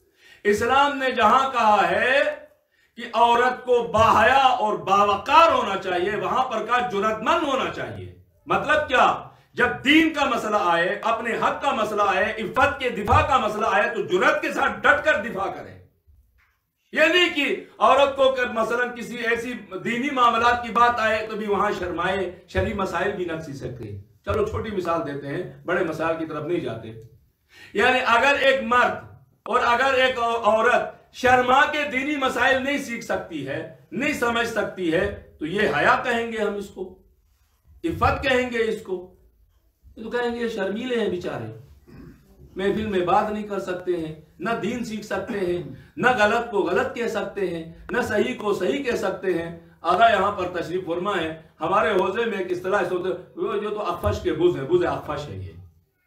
इस्लाम ने जहां कहा है कि औरत को बाहया और बावकार होना चाहिए, वहां पर का जुर्रतमंद होना चाहिए। मतलब क्या, जब दीन का मसला आए, अपने हक का मसला आए, इफ्फत के दिफा का मसला आए, तो जुर्रत के साथ डट कर दिफा करें। यह नहीं कि औरत को मसलन किसी ऐसी दीनी मामलात की बात आए तो भी वहां शर्माए, शरई मसाइल भी न सीख सकते। चलो छोटी मिसाल देते हैं, बड़े मसाइल की तरफ नहीं जाते। यानी अगर एक मर्द और अगर एक औरत शर्मा के दीनी मसाइल नहीं सीख सकती है, नहीं समझ सकती है, तो ये हया कहेंगे हम इसको, इफ़्फ़त कहेंगे इसको। तो कहेंगे ये शर्मीले हैं बेचारे, महफिल में बात नहीं कर सकते हैं, न दीन सीख सकते हैं, न गलत को गलत कह सकते हैं, न सही को सही कह सकते हैं। आगा यहाँ पर तशरीफ फरमा है, हमारे हौजे में एक इस्तिलाह जो तो अखफश के बुज़ है, बुज़ अखफश है। ये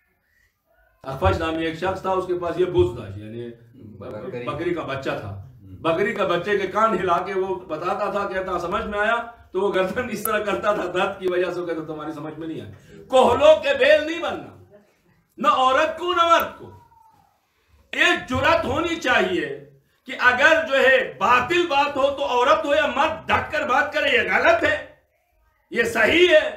अखफश नामी एक शख्स था, उसके पास ये बुज़ था, यानी बकरी का बच्चा था। बकरी का बच्चे के कान हिला के वो बताता था, कहता समझ में आया, तो वो गर्दन इस तरह करता था, दर्द की वजह से कहता तुम्हारी समझ में नहीं आया। कोहलों के बेल नहीं बनना, न औरत को न मर्द को। एक जुर्रत होनी चाहिए कि अगर जो है बातिल बात हो तो औरत हो या मर्द ढक कर बात करे, ये गलत है, ये सही है।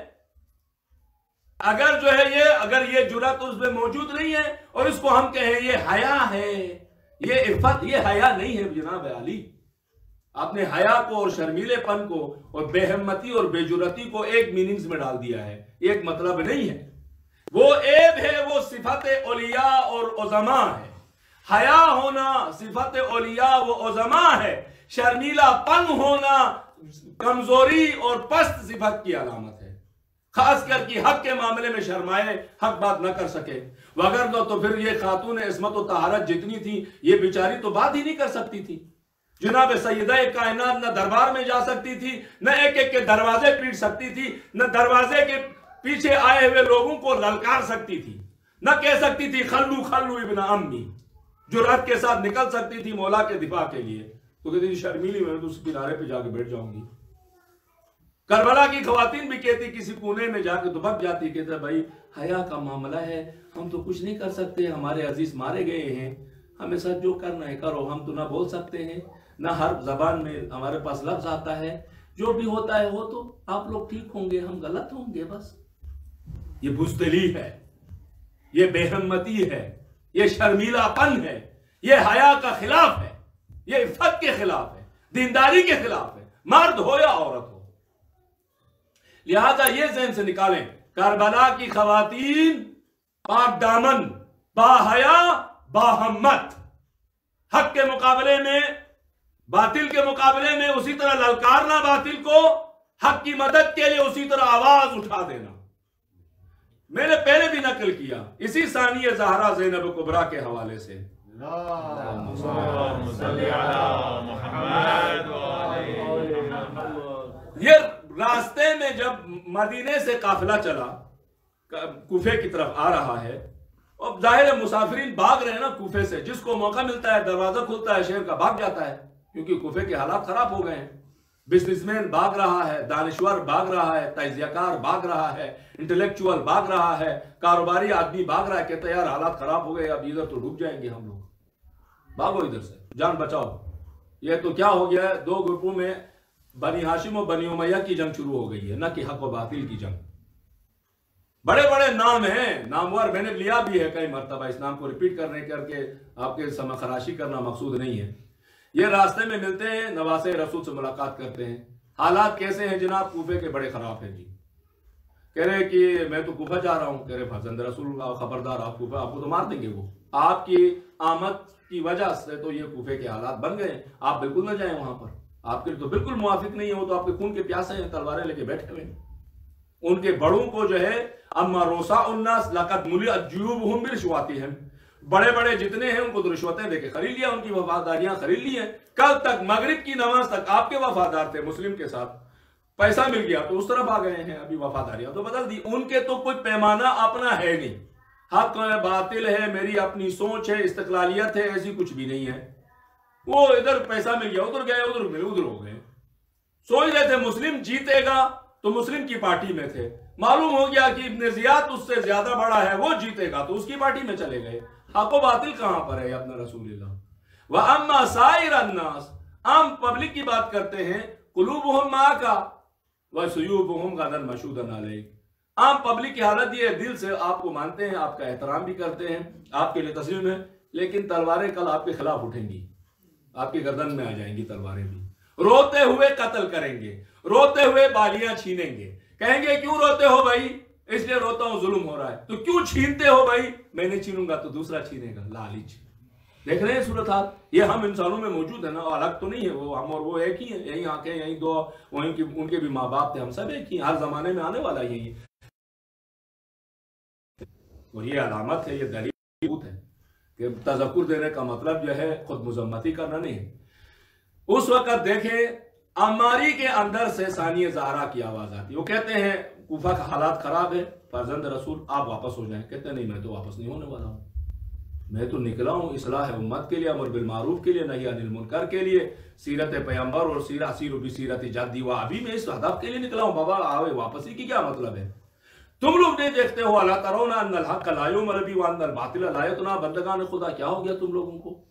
अगर जो है ये अगर ये जुर्रत उसमें मौजूद नहीं है और इसको हम कहें ये हया है, ये इफ़्फ़त, ये हया नहीं है जनाब अली। आपने हया को और शर्मीलेपन को और बेहिम्मती और बेजुर्रती को एक मीनिंग्स में डाल दिया है, एक मतलब नहीं है। वो ऐब है, वो सिफत औलिया और उज़मा है। हया होना सिफत औलिया व उज़मा है, शर्मीलापन होना कमजोरी और पस्त सिफत की अलामत है। खास करके हक के मामले में शर्माए, हक बात न कर सके, वगर तो फिर ये खातून इस्मत और तहारत जितनी थी, ये बेचारी तो बात ही नहीं कर सकती थी। जनाब सैयदा कायनात न दरबार में जा सकती थी, न एक एक के दरवाजे पीट सकती थी, न दरवाजे के पीछे आए हुए लोगों को ललकार सकती थी, न कह सकती थी खल्लू खल्लू इब्न अम्मी। जुर्रत के साथ निकल सकती थी मौला के दिफा के लिए, तो कहती थी शर्मीली, मैं तो उस किनारे पे जाके बैठ जाऊंगी। करबला की खवातीन भी कहती, किसी कोने में जाके दुबक जाती, कहते भाई हया का मामला है, हम तो कुछ नहीं कर सकते, हमारे अजीज मारे गए हैं, हमें साथ जो करना है करो, हम तो ना बोल सकते हैं, ना हर जबान में हमारे पास लफ्ज आता है, जो भी होता है वो तो आप लोग ठीक होंगे, हम गलत होंगे बस। ये बुज़दिली है, ये बेहिम्मती है, ये शर्मीलापन है, ये हया का खिलाफ है, ये इफ़्फ़त के खिलाफ है, दीनदारी के खिलाफ है, मर्द हो या औरत हो। लिहाजा ये ज़हन से निकालें, करबला की खवातीन पाक दामन, बाहया बाहम्मत, हक के मुकाबले में, बातिल के मुकाबले में उसी तरह ललकारना बातिल को, हक की मदद के लिए उसी तरह आवाज उठा देना। मैंने पहले भी नकल किया इसी सानिया ज़हरा ज़ैनब कुबरा के हवाले से। ये रास्ते में जब मदीने से काफिला चला, कूफे की तरफ आ रहा है, अब जाहिर है मुसाफिरीन भाग रहे हैं ना कूफे से, जिसको मौका मिलता है दरवाजा खुलता है शहर का भाग जाता है, क्योंकि कूफे के हालात खराब हो गए हैं। बिजनेसमैन भाग रहा है, दानिश्वर भाग रहा है, तजियाकार भाग रहा है, इंटेलेक्चुअल भाग रहा है, कारोबारी आदमी भाग रहा है, कहते यार हालात खराब हो गए, अब इधर तो डूब जाएंगे हम लोग, भागो इधर से, जान बचाओ। ये तो क्या हो गया है, दो ग्रुपों में बनी हाशिम और बनी उमैया की जंग शुरू हो गई है, न कि हक व बातिल की जंग। बड़े बड़े नाम हैं, नामवर मैंने लिया भी है कई मरतबा, इस नाम को रिपीट करने करके आपके समय खराशी करना मकसूद नहीं है। ये रास्ते में मिलते हैं, नवासे रसूल से मुलाकात करते हैं, हालात कैसे हैं जनाब, कूफे के बड़े खराब हैं जी। कह रहे कि मैं तो कूफा जा रहा हूँ, कह रहे फर्जंद रसूल खबरदार, आप कूफा, आपको तो मार देंगे वो, आपकी आमद की वजह से तो ये कूफे के हालात बन गए, आप बिल्कुल न जाएं वहां पर, आपके लिए तो बिल्कुल मुवाफिक नहीं है, वो तो आपके खून के प्यासे हैं, तलवारें लेके बैठे हुए। उनके बड़ों को जो है अम्मा रोसा उन्नास लकत मुली अज्यूबहुम बिरिश्वतिहिम, बड़े बड़े जितने हैं उनको तो रिश्वतें देके खरीद लिया, उनकी वफादारियां खरीद ली हैं। कल तक मगरिब की नमाज तक आपके वफादार थे मुस्लिम के साथ, पैसा मिल गया तो उस तरफ आ गए हैं, अभी वफादारियां तो बदल दी। उनके तो कोई पैमाना अपना है नहीं, हक है बातिल है, मेरी अपनी सोच है, इस्तक़लालियत है, ऐसी कुछ भी नहीं है। वो इधर पैसा मिल गया उधर गए, उधर मिले उधर हो गए। सोच रहे थे मुस्लिम जीतेगा तो मुस्लिम की पार्टी में थे, मालूम हो गया कि इब्न जियाद उससे ज्यादा बड़ा है, वो जीतेगा तो उसकी पार्टी में चले गए। हक व बातिल कहां पर है अपना रसूलुल्लाह। व अम्मा साइर अन्नास, आम पब्लिक की बात करते हैं, कुलूबुहुम माका व सुयूबुहुम गदन मशूदन अलैक। आम पब्लिक की हालत ये है, दिल से आपको मानते हैं, आपका एहतराम भी करते हैं, आपके लिए तस्लीम है, लेकिन तलवारें कल आपके खिलाफ उठेंगी, आपकी गर्दन में आ जाएंगी तलवारें भी, रोते हुए कत्ल करेंगे, रोते हुए बालियां छीनेंगे, कहेंगे क्यों रोते हो भाई? इसलिए रोता हूं, जुल्म हो रहा है। तो क्यों छीनते हो भाई? मैं नहीं छीनूंगा तो दूसरा छीनेगा, लालच। देख रहे हैं सूरत हाल, ये हम इंसानों में मौजूद है ना, अलग तो नहीं है, वो हम और वो एक ही है, यही आंखें, यही दो, वहीं की उनके भी माँ बाप थे, हम सब एक ही, हर जमाने में आने वाला यही है। और ये अलामत है, ये दलील है कि तज़क्कुर देने का मतलब जो है खुद मुजम्मती करना नहीं है। उस वक्त देखें, अम्मारी के अंदर से सानिया ज़हरा की आवाज आती है, वो कहते हैं कूफा का हालात खराब है, फर्जंद रसूल आप वापस हो जाएं। कहते हैं नहीं, मैं तो वापस नहीं होने वाला हूं, मैं तो निकला हूं इस्लाह उम्मत के लिए, अमर बिल मारूफ के लिए, नही अनिल मुनकर के लिए, सीरत पैगंबर और सीरत जद्दी व अभी मैं इस हदफ के लिए निकला हूं। बाबा आवे वापसी की क्या मतलब है? तुम लोग नहीं देखते हो, अल्लाह तरौना अन्नल हक़ ला युमरबी व अन्नल बातिल ला युतना, बंदगान खुदा क्या हो गया तुम लोगों को?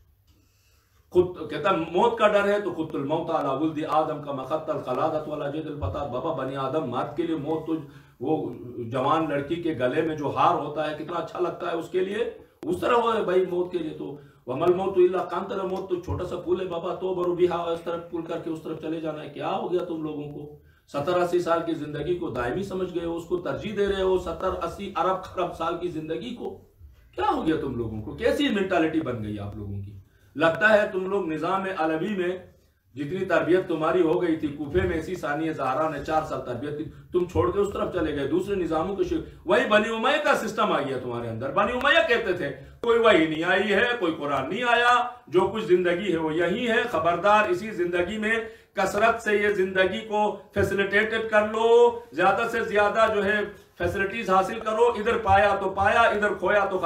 खुद कहता मौत का डर है तो खुद्दुल मौत अला वुल्दी आदम का मखत्तल खलादत वाला जदल पता। बाबा बनी आदम मर्द के लिए मौत तो वो जवान लड़की के गले में जो हार होता है कितना अच्छा लगता है उसके लिए, उस तरह हो है भाई मौत के लिए। तो वमल मौत इल्ला कांतर, मौत तो छोटा सा पुल है बाबा, तो बरू बिहा इस तरफ पुल करके उस तरफ चले जाना है। क्या हो गया तुम लोगों को? 70-80 साल की जिंदगी को दायमी समझ गए हो, उसको तरजीह दे रहे हो 70-80 अरब खरब साल की जिंदगी को। क्या हो गया तुम लोगों को? कैसी मेंटालिटी बन गई आप लोगों की? लगता है तुम लोग निजाम अलवी में जितनी तरबियत तुम्हारी हो गई थी, कूफे में इसी सानिया ज़हरा ने 4 साल तरबियत की, तुम छोड़ के उस तरफ चले गए, दूसरे निजामों के वही बनी उमैया का सिस्टम आ गया तुम्हारे अंदर। बनी उमैया कहते थे कोई वही नहीं आई है, कोई कुरान नहीं आया, जो कुछ जिंदगी है वो यही है, खबरदार इसी जिंदगी में कसरत से ये जिंदगी को फैसिलिटेटेड कर लो, ज्यादा से ज्यादा जो है फैसिलिटीज हासिल करो, इधर पाया तो पाया, इधर खोया तो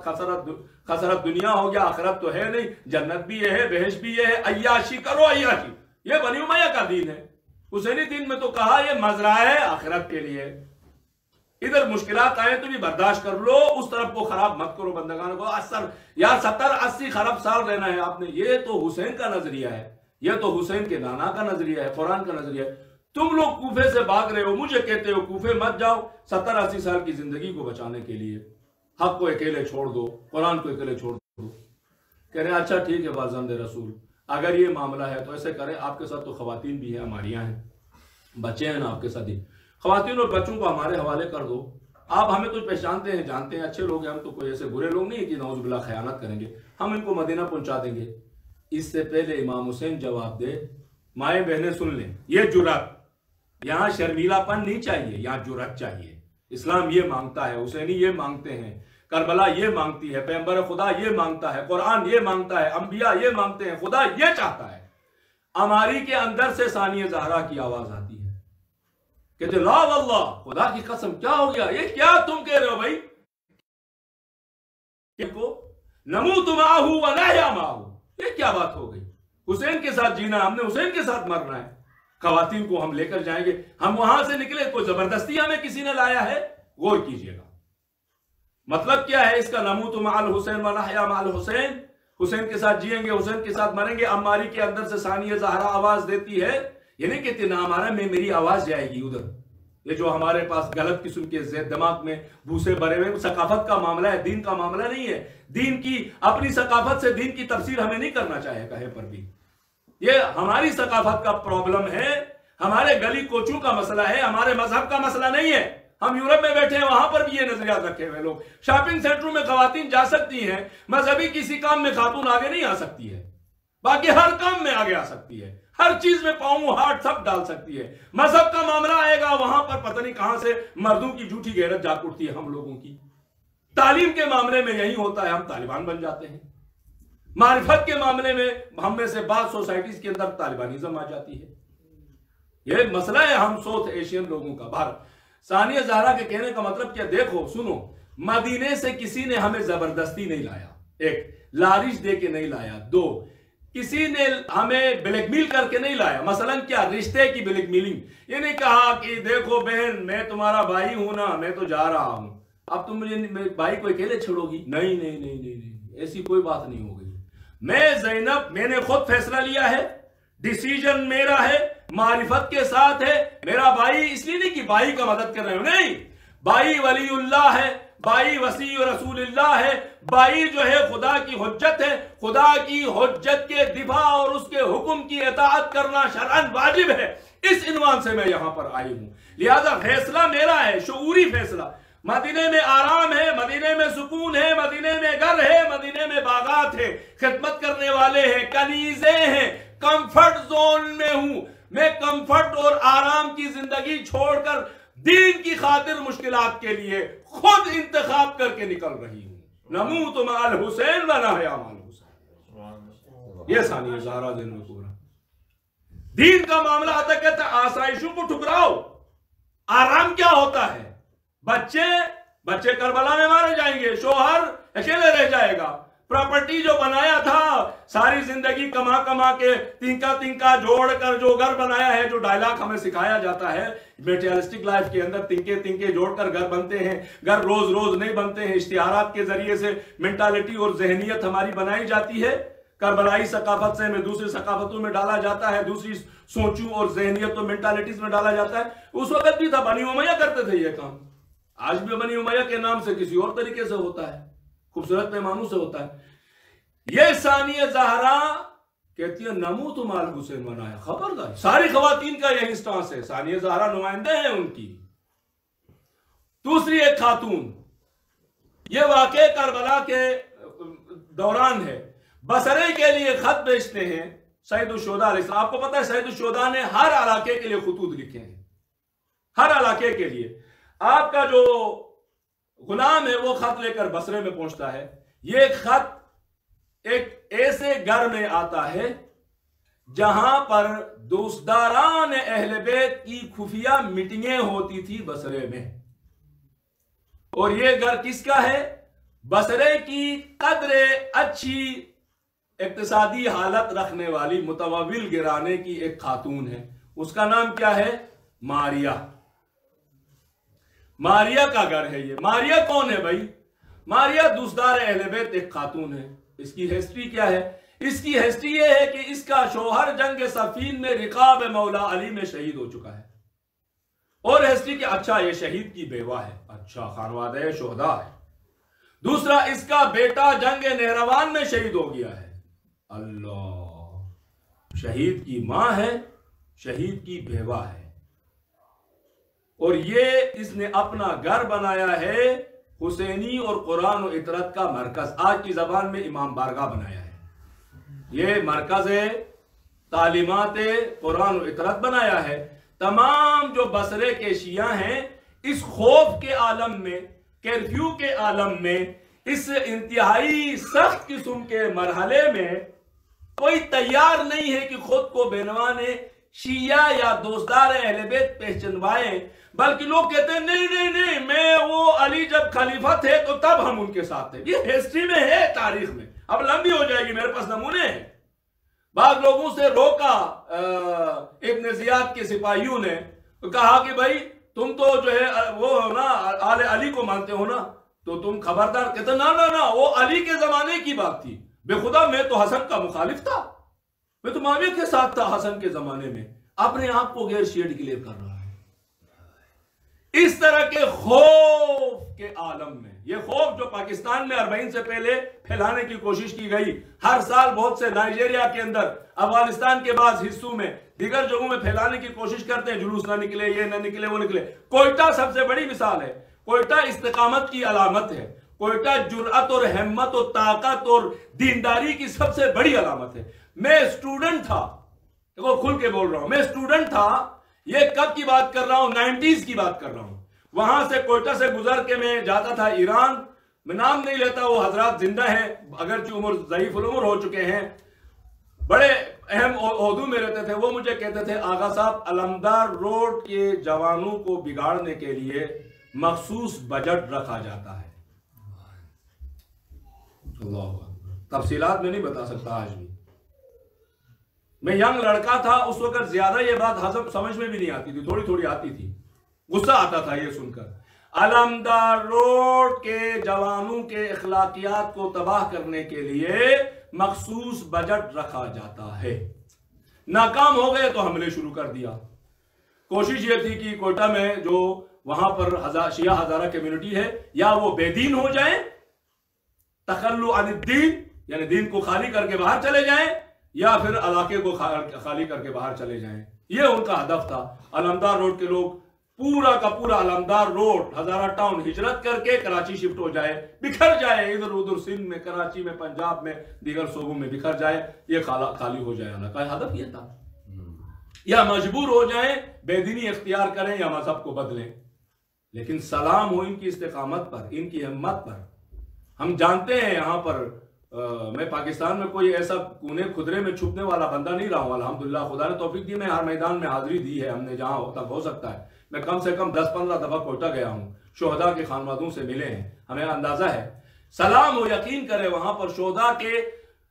खसरत दुनिया हो गया, आखिरत तो है नहीं, जन्नत भी ये है, बहश भी ये है, अय्याशी करो अय्याशी। ये बनी उमैया का दीन है। हुसैनी दीन में तो कहा ये मजरा है आखिरत के लिए, इधर मुश्किलात आए तो भी बर्दाश्त कर लो, उस तरफ को खराब मत करो बंदगान को। 70-80 खरब साल रहना है आपने, ये तो हुसैन का नजरिया है, यह तो हुसैन के नाना का नजरिया है, कुरान का नजरिया है। तुम लोग कूफे से भाग रहे हो, मुझे कहते हो कूफे मत जाओ 70-80 साल की जिंदगी को बचाने के लिए। हक को अकेले छोड़ दो, कुरान को अकेले छोड़ दो। कह रहे अच्छा ठीक है फर्जंद रसूल, अगर ये मामला है तो ऐसे करें, आपके साथ तो खवातीन भी हैं, हमारियां हैं, बच्चे हैं ना आपके साथ ही, खवातीन और बच्चों को हमारे हवाले कर दो। आप हमें तो पहचानते हैं, जानते हैं, अच्छे लोग हैं हम, तो कोई ऐसे बुरे लोग नहीं कि नौजुबिल्लाह खयानत करेंगे, हम इनको मदीना पहुंचा देंगे। इससे पहले इमाम हुसैन जवाब दे, माए बहनें सुन लें, ये जुर्रत, यहां शर्मीलापन नहीं चाहिए, यहां जुर्रत चाहिए। इस्लाम ये मांगता है, हुसैनी ये मांगते हैं, करबला ये मांगती है, पैगंबर खुदा ये मांगता है, कुरान ये मांगता है, अंबिया ये मांगते हैं, खुदा ये चाहता है। अमारी के अंदर से सानिया ज़हरा की आवाज आती है, कहते ला वल्लाह, खुदा की कसम क्या हो गया, ये क्या तुम कह रहे हो भाई, को नमू तुमाहू व नहया माहू, ये क्या बात हो गई? हुसैन के साथ जीना, हमने हुसैन के साथ मरना है, खवातीन को हम लेकर जाएंगे। हम वहां से निकले, कोई जबरदस्ती हमें किसी ने लाया है? गौर कीजिएगा मतलब क्या है इसका, नमूत माल हुसैन व नहया माल हुसैन, हुसैन के साथ जिएंगे, हुसैन के साथ मरेंगे। अम्मारी के अंदर से सानिया ज़हरा आवाज देती है, ये नहीं कहती ना हमारा में मेरी आवाज जाएगी उधर। ये जो हमारे पास गलत किस्म के दिमाग में भूसे भरे हुए, सकाफत का मामला है, दीन का मामला नहीं है। दीन की अपनी सकाफत से दीन की तफसीर हमें नहीं करना चाहिए कहीं पर भी, ये हमारी सकाफत का प्रॉब्लम है, हमारे गली कोचों का मसला है, हमारे मजहब का मसला नहीं है। हम यूरोप में बैठे हैं, वहां पर भी ये नजरियात रखे हुए लोग। शॉपिंग सेंटरों में खवातीन जा सकती हैं, मजहबी किसी काम में खातून आगे नहीं आ सकती है, बाकी हर काम में आगे आ सकती है, हर चीज में पांव हाथ सब डाल सकती है। मजहब का मामला आएगा, वहां पर पता नहीं कहां से मर्दों की झूठी गैरत जाग उठती है हम लोगों की। तालीम के मामले में यही होता है, हम तालिबान बन जाते हैं। मारिफत के मामले में हम में से बाद सोसाइटीज के अंदर तालिबानिज्म आ जाती है। यह मसला है हम साउथ एशियन लोगों का। भारत सानिया ज़हरा के कहने का मतलब क्या, देखो सुनो, मदीने से किसी ने हमें जबरदस्ती नहीं लाया, एक लारिश दे के नहीं लाया, दो किसी ने हमें ब्लैकमेल करके नहीं लाया। मसलन क्या, रिश्ते की ब्लैकमेलिंग। ये नहीं कहा कि देखो बहन मैं तुम्हारा भाई हूं ना, मैं तो जा रहा हूं, अब तुम मुझे भाई को अकेले छोड़ोगी, नहीं नहीं नहीं नहीं नहीं, ऐसी कोई बात नहीं हो गई। मैं ज़ैनब, मैंने खुद फैसला लिया है, डिसीजन मेरा है, मारिफत के साथ है। मेरा भाई इसलिए नहीं कि भाई का मदद कर रहे हो, नहीं, भाई वलीउल्लाह है, भाई वसी रसूलुल्लाह है, भाई जो है खुदा की हुज्जत है। खुदा की हुज्जत के दिफा और उसके हुक्म की इताअत करना शरअन वाजिब है। इस इन्वान से मैं यहां पर आई हूं, लिहाजा फैसला मेरा है, शऊरी फैसला। मदीने में आराम है, मदीने में सुकून है, मदीने में घर है, मदीने में बागात है, खिदमत करने वाले हैं, कनीजे हैं, कंफर्ट जोन में हूं मैं। कंफर्ट और आराम की जिंदगी छोड़कर दीन की खातिर मुश्किलात के लिए खुद इंतखाब करके निकल रही हूं। नमूत माल हुसैन व नहया माल हुसैन, ये सानिया ज़हरा दिन में पूरा दीन का मामला आता, कहता आसाइशों को ठुकराओ। आराम क्या होता है? बच्चे करबला में मारे जाएंगे, शोहर अकेले रह जाएगा, प्रॉपर्टी जो बनाया था सारी जिंदगी कमा कमा के तिनका तिनका जोड़कर जो घर बनाया है, जो डायलॉग हमें सिखाया जाता है मटेरियलिस्टिक लाइफ के अंदर, तिनके तिनके जोड़कर घर बनते हैं। घर रोज रोज नहीं बनते हैं, इश्तिहारात के जरिए से मेंटालिटी और जहनियत हमारी बनाई जाती है। करबलाई सकाफत से हमें दूसरी सकाफतों में डाला जाता है, दूसरी सोचों और जहनियत और मेंटालिटीज में डाला जाता है। उस वक्त भी था, बनी उमैया करते थे ये काम, आज भी बनी उमैया के नाम से किसी और तरीके से होता है, खूबसूरत पैमानों से होता है। ये सानिया ज़हरा कहती है नमूत माल हुसैन बनाया। खबरदार, सारी खवातीन का यही स्टांस है, सानिया ज़हरा नुमाइंदे हैं उनकी। दूसरी एक खातून, ये वाकई करबला के दौरान है, बसरे के लिए खत भेजते हैं सैयदुश्शोदा अलैहिस्सलाम। आपको पता है सैयदुश्शोदा ने हर इलाके के लिए खुतूत लिखे हैं, हर इलाके के लिए। आपका जो गुलाम है वो खत लेकर बसरे में पहुंचता है। ये खत एक ऐसे घर में आता है जहां पर दोस्तदारान अहले बैत की खुफिया मीटिंगें होती थी बसरे में। और ये घर किसका है? बसरे की कदरे अच्छी इक्तिसादी हालत रखने वाली मुतवविल गिराने की एक खातून है। उसका नाम क्या है? मारिया। मारिया का घर है ये। मारिया कौन है भाई? मारिया दोस्तदार अहले बैत एक खातून है। इसकी हिस्ट्री क्या है? इसकी हिस्ट्री ये है कि इसका शोहर जंग सफीन में रिकाब मौला अली में शहीद हो चुका है। और हिस्ट्री के अच्छा ये शहीद की बेवा है, अच्छा खानवादे शोहदा है। दूसरा, इसका बेटा जंग नेहरवान में शहीद हो गया है। अल्लाह, शहीद की मां है, शहीद की बेवा है। और ये इसने अपना घर बनाया है हुसैनी और कुरान और इतरत का मरकज, आज की जबान में इमाम बारगाह बनाया है। ये मरकज है तालीमात कुरान और इतरत बनाया है। तमाम जो बसरे के शिया हैं इस खौफ के आलम में, कर्फ्यू के आलम में, इस इंतहाई सख्त किस्म के मरहले में कोई तैयार नहीं है कि खुद को बेनवाने शिया या दोस्तदार अहले बैत पहचानवाए, बल्कि लोग कहते हैं नहीं नहीं नहीं, मैं वो अली जब खलीफा थे तो तब हम उनके साथ थे। ये हिस्ट्री में है, तारीख में। अब लंबी हो जाएगी, मेरे पास नमूने हैं। बाद लोगों से रोका इब्न जियाद के सिपाहियों ने, कहा कि भाई तुम तो जो है वो हो ना, आले अली को मानते हो ना, तो तुम खबरदार। कहते ना ना ना, वो अली के जमाने की बात थी, बेखुदा मैं तो हसन का मुखालिफ था, मैं तो माविया के साथ था हसन के जमाने में। अपने आप को गैर शिया डिक्लेयर कर रहा है। इस तरह के खौफ के आलम में, ये खौफ जो पाकिस्तान में 40 से पहले फैलाने की कोशिश की गई, हर साल बहुत से नाइजीरिया के अंदर, अफगानिस्तान के बाद हिस्सों में, दीगर जगहों में फैलाने की कोशिश करते हैं, जुलूस ना निकले, ये ना निकले, वो निकले। कोयटा सबसे बड़ी मिसाल है। कोयटा इस्तिकामत की अलामत है। कोयटा जुर्अत और हिम्मत और ताकत और दीनदारी की सबसे बड़ी अलामत है। मैं स्टूडेंट था, देखो खुल के बोल रहा हूं, मैं स्टूडेंट था। ये कब की बात कर रहा हूं? 90s की बात कर रहा हूं। वहां से कोयटा से गुजर के मैं जाता था ईरान। मैं नाम नहीं लेता, वो हजरात जिंदा हैं, अगरचे उम्र ज़ईफ़ उम्र हो चुके हैं, बड़े अहम ओहदों में रहते थे। वो मुझे कहते थे, आगा साहब, अलमदार रोड के जवानों को बिगाड़ने के लिए मखसूस बजट रखा जाता है। तफसीलात में नहीं बता सकता आज भी। मैं यंग लड़का था उस वक्त, ज्यादा ये बात हजम समझ में भी नहीं आती थी, थोड़ी थोड़ी आती थी, गुस्सा आता था ये सुनकर। अलमदार रोड के जवानों के अखलाकियात को तबाह करने के लिए मखसूस बजट रखा जाता है। नाकाम हो गए तो हमले शुरू कर दिया। कोशिश ये थी कि कोयटा में जो वहां पर शिया हजारा कम्युनिटी है, या वो बेदीन हो जाए, तखल्लु अनिद्दीन यानी दीन को खाली करके बाहर चले जाएं, या फिर इलाके को खाली करके बाहर चले जाएं। ये उनका हदफ था। अलमदार रोड के लोग पूरा का पूरा अलमदार रोड, हजारा टाउन हिजरत करके कराची शिफ्ट हो जाए, बिखर जाए, इधर उधर सिंध में, कराची में, पंजाब में, दीगर सूबों में बिखर जाए, ये खाली हो जाए। इलाका हदफ ये था। या मजबूर हो जाए, बेदीनी इख्तियार करें या मजहब को बदलें। लेकिन सलाम हो इनकी इस्तेकामत पर, इनकी हिम्मत पर। हम जानते हैं यहाँ पर मैं पाकिस्तान में कोई ऐसा कूने खुदरे में छुपने वाला बंदा नहीं रहा हूं। अल्हम्दुलिल्लाह खुदा ने तौफीक दी, मैं हर मैदान में हाजिरी दी है हमने, जहां तक हो सकता है। मैं कम से कम 10-15 दफा कोयटा गया हूं, शोहदा के खानवादों से मिले हैं, हमें अंदाजा है। सलाम हो, यकीन करे, वहां पर शोहदा के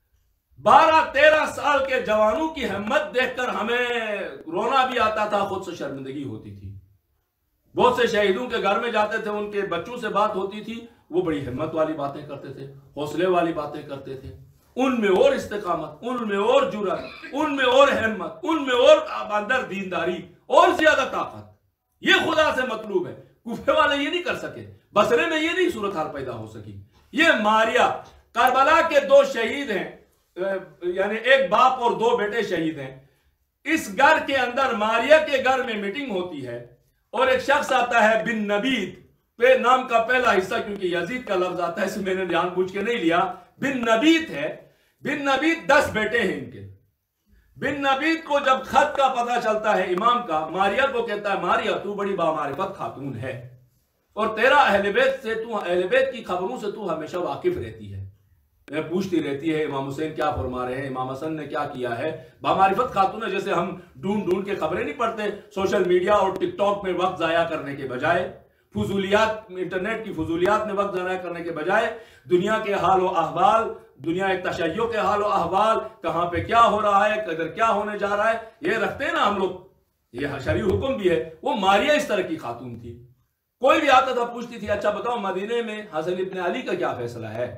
12-13 साल के जवानों की हिम्मत देखकर हमें रोना भी आता था, खुद से शर्मिंदगी होती थी। बहुत से शहीदों के घर में जाते थे, उनके बच्चों से बात होती थी, वो बड़ी हिम्मत वाली बातें करते थे, हौसले वाली बातें करते थे। उनमें और इस्तेकामत, उनमें और जुर्रत, उनमें और हिम्मत, उनमें और अंदर दीनदारी और ज्यादा ताकत। ये खुदा से मतलूब है। कूफे वाले ये नहीं कर सके, बसरे में ये नहीं सूरत हाल पैदा हो सकी। ये मारिया, करबला के 2 शहीद हैं, यानी एक बाप और 2 बेटे शहीद हैं। इस घर के अंदर, मारिया के घर में मीटिंग होती है और एक शख्स आता है बिन नबीद पे, नाम का पहला हिस्सा क्योंकि यजीद का लफ्ज आता है, इसे मैंने जानबूझ के नहीं लिया। बिन नबीद है। बिन नबीद 10 बेटे हैं इनके। बिन नबीद को जब खत का पता चलता है इमाम का, मारिया को कहता है, मारिया तू बड़ी बामारिफत खातून है और तेरा अहले बैत की खबरों से तू हमेशा वाकिफ रहती है, पूछती रहती है इमाम हुसैन क्या फरमा रहे हैं, इमाम हसन ने क्या किया है। बामारिफत खातून है। जैसे हम ढूंढ के खबरें नहीं पढ़ते सोशल मीडिया और टिकटॉक में वक्त जाया करने के बजाय, फजूलियात, इंटरनेट की फजूलियात में वक्त जाया करने के बजाय, दुनिया के हाल व अहवाल, दुनिया एक तशय्यो के हाल व अहवाल, कहां पे क्या हो रहा है, किधर क्या होने जा रहा है, ये रखते हैं ना हम लोग। ये शरई हुक्म भी है। वो मारिया इस तरह की खातून थी। कोई भी आता था, पूछती थी, अच्छा बताओ मदीने में हसन इब्न अली का क्या फैसला है,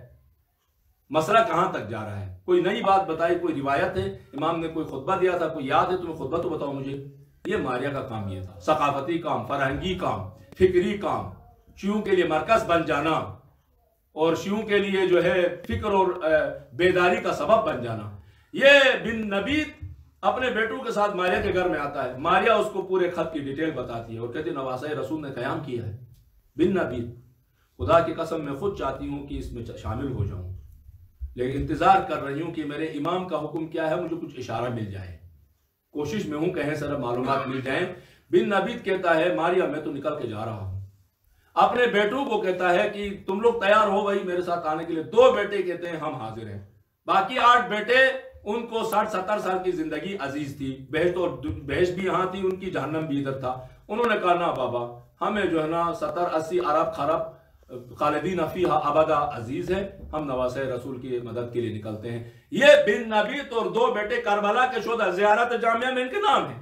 मसला कहां तक जा रहा है, कोई नई बात बताई, कोई रिवायत है, इमाम ने कोई खुतबा दिया था, कोई याद है तुम्हें, खुतबा तो बताओ मुझे। ये मारिया का काम ये था। सकाफती काम, फरहंगी काम, फिक्री काम, शियों के लिए मरकज बन जाना और शियों के लिए जो है फिक्र और बेदारी का सबब बन जाना। ये बिन नबीद अपने बेटों के साथ मारिया के घर में आता है। मारिया उसको पूरे खत की डिटेल बताती है और कहती है नवासा रसूल ने कयाम किया है। बिन नबीद, खुदा की कसम मैं खुद चाहती हूं कि इसमें शामिल हो जाऊं, लेकिन इंतजार कर रही हूं कि मेरे इमाम का हुक्म क्या है, मुझे कुछ इशारा मिल जाए। कोशिश में हूं कहीं सारा मालूमात मिल जाए। बिन नबीद कहता है, मारिया मैं तो निकल के जा रहा हूं। अपने बेटों को कहता है कि तुम लोग तैयार हो भाई मेरे साथ आने के लिए। 2 बेटे कहते हैं हम हाजिर हैं। बाकी 8 बेटे, उनको 60-70 साल की जिंदगी अजीज थी। बहश भी यहां थी उनकी, जहन्नम भी इधर था। उन्होंने कहा ना बाबा, हमें जो है ना 70-80 अरब खरब खालिदीन फीहा अबदा अजीज है, हम नवासे रसूल की मदद के लिए निकलते हैं। ये बिन नबीद और 2 बेटे करबला के शोधा ज़ियारत जामिया में इनके नाम है।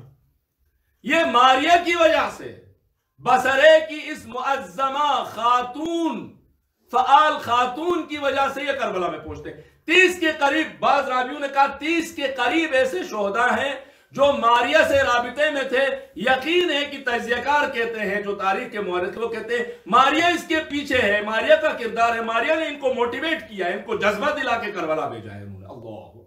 ये मारिया की वजह से, बसरे की इस मुअज्जमा खातून, फ़आल खातून की वजह से ये करबला में पहुंचते। 30 के करीब, बाज रावियों ने कहा 30 के करीब ऐसे शोहदा हैं जो मारिया से राबिते में थे। यकीन है कि तज्जियाकार कहते हैं, जो तारीख के मुअर्रिख लोग कहते हैं मारिया इसके पीछे है, मारिया का किरदार है, मारिया ने इनको मोटिवेट किया, इनको जज्बा दिला के करबला भेजा है उन्होंने। अल्लाहु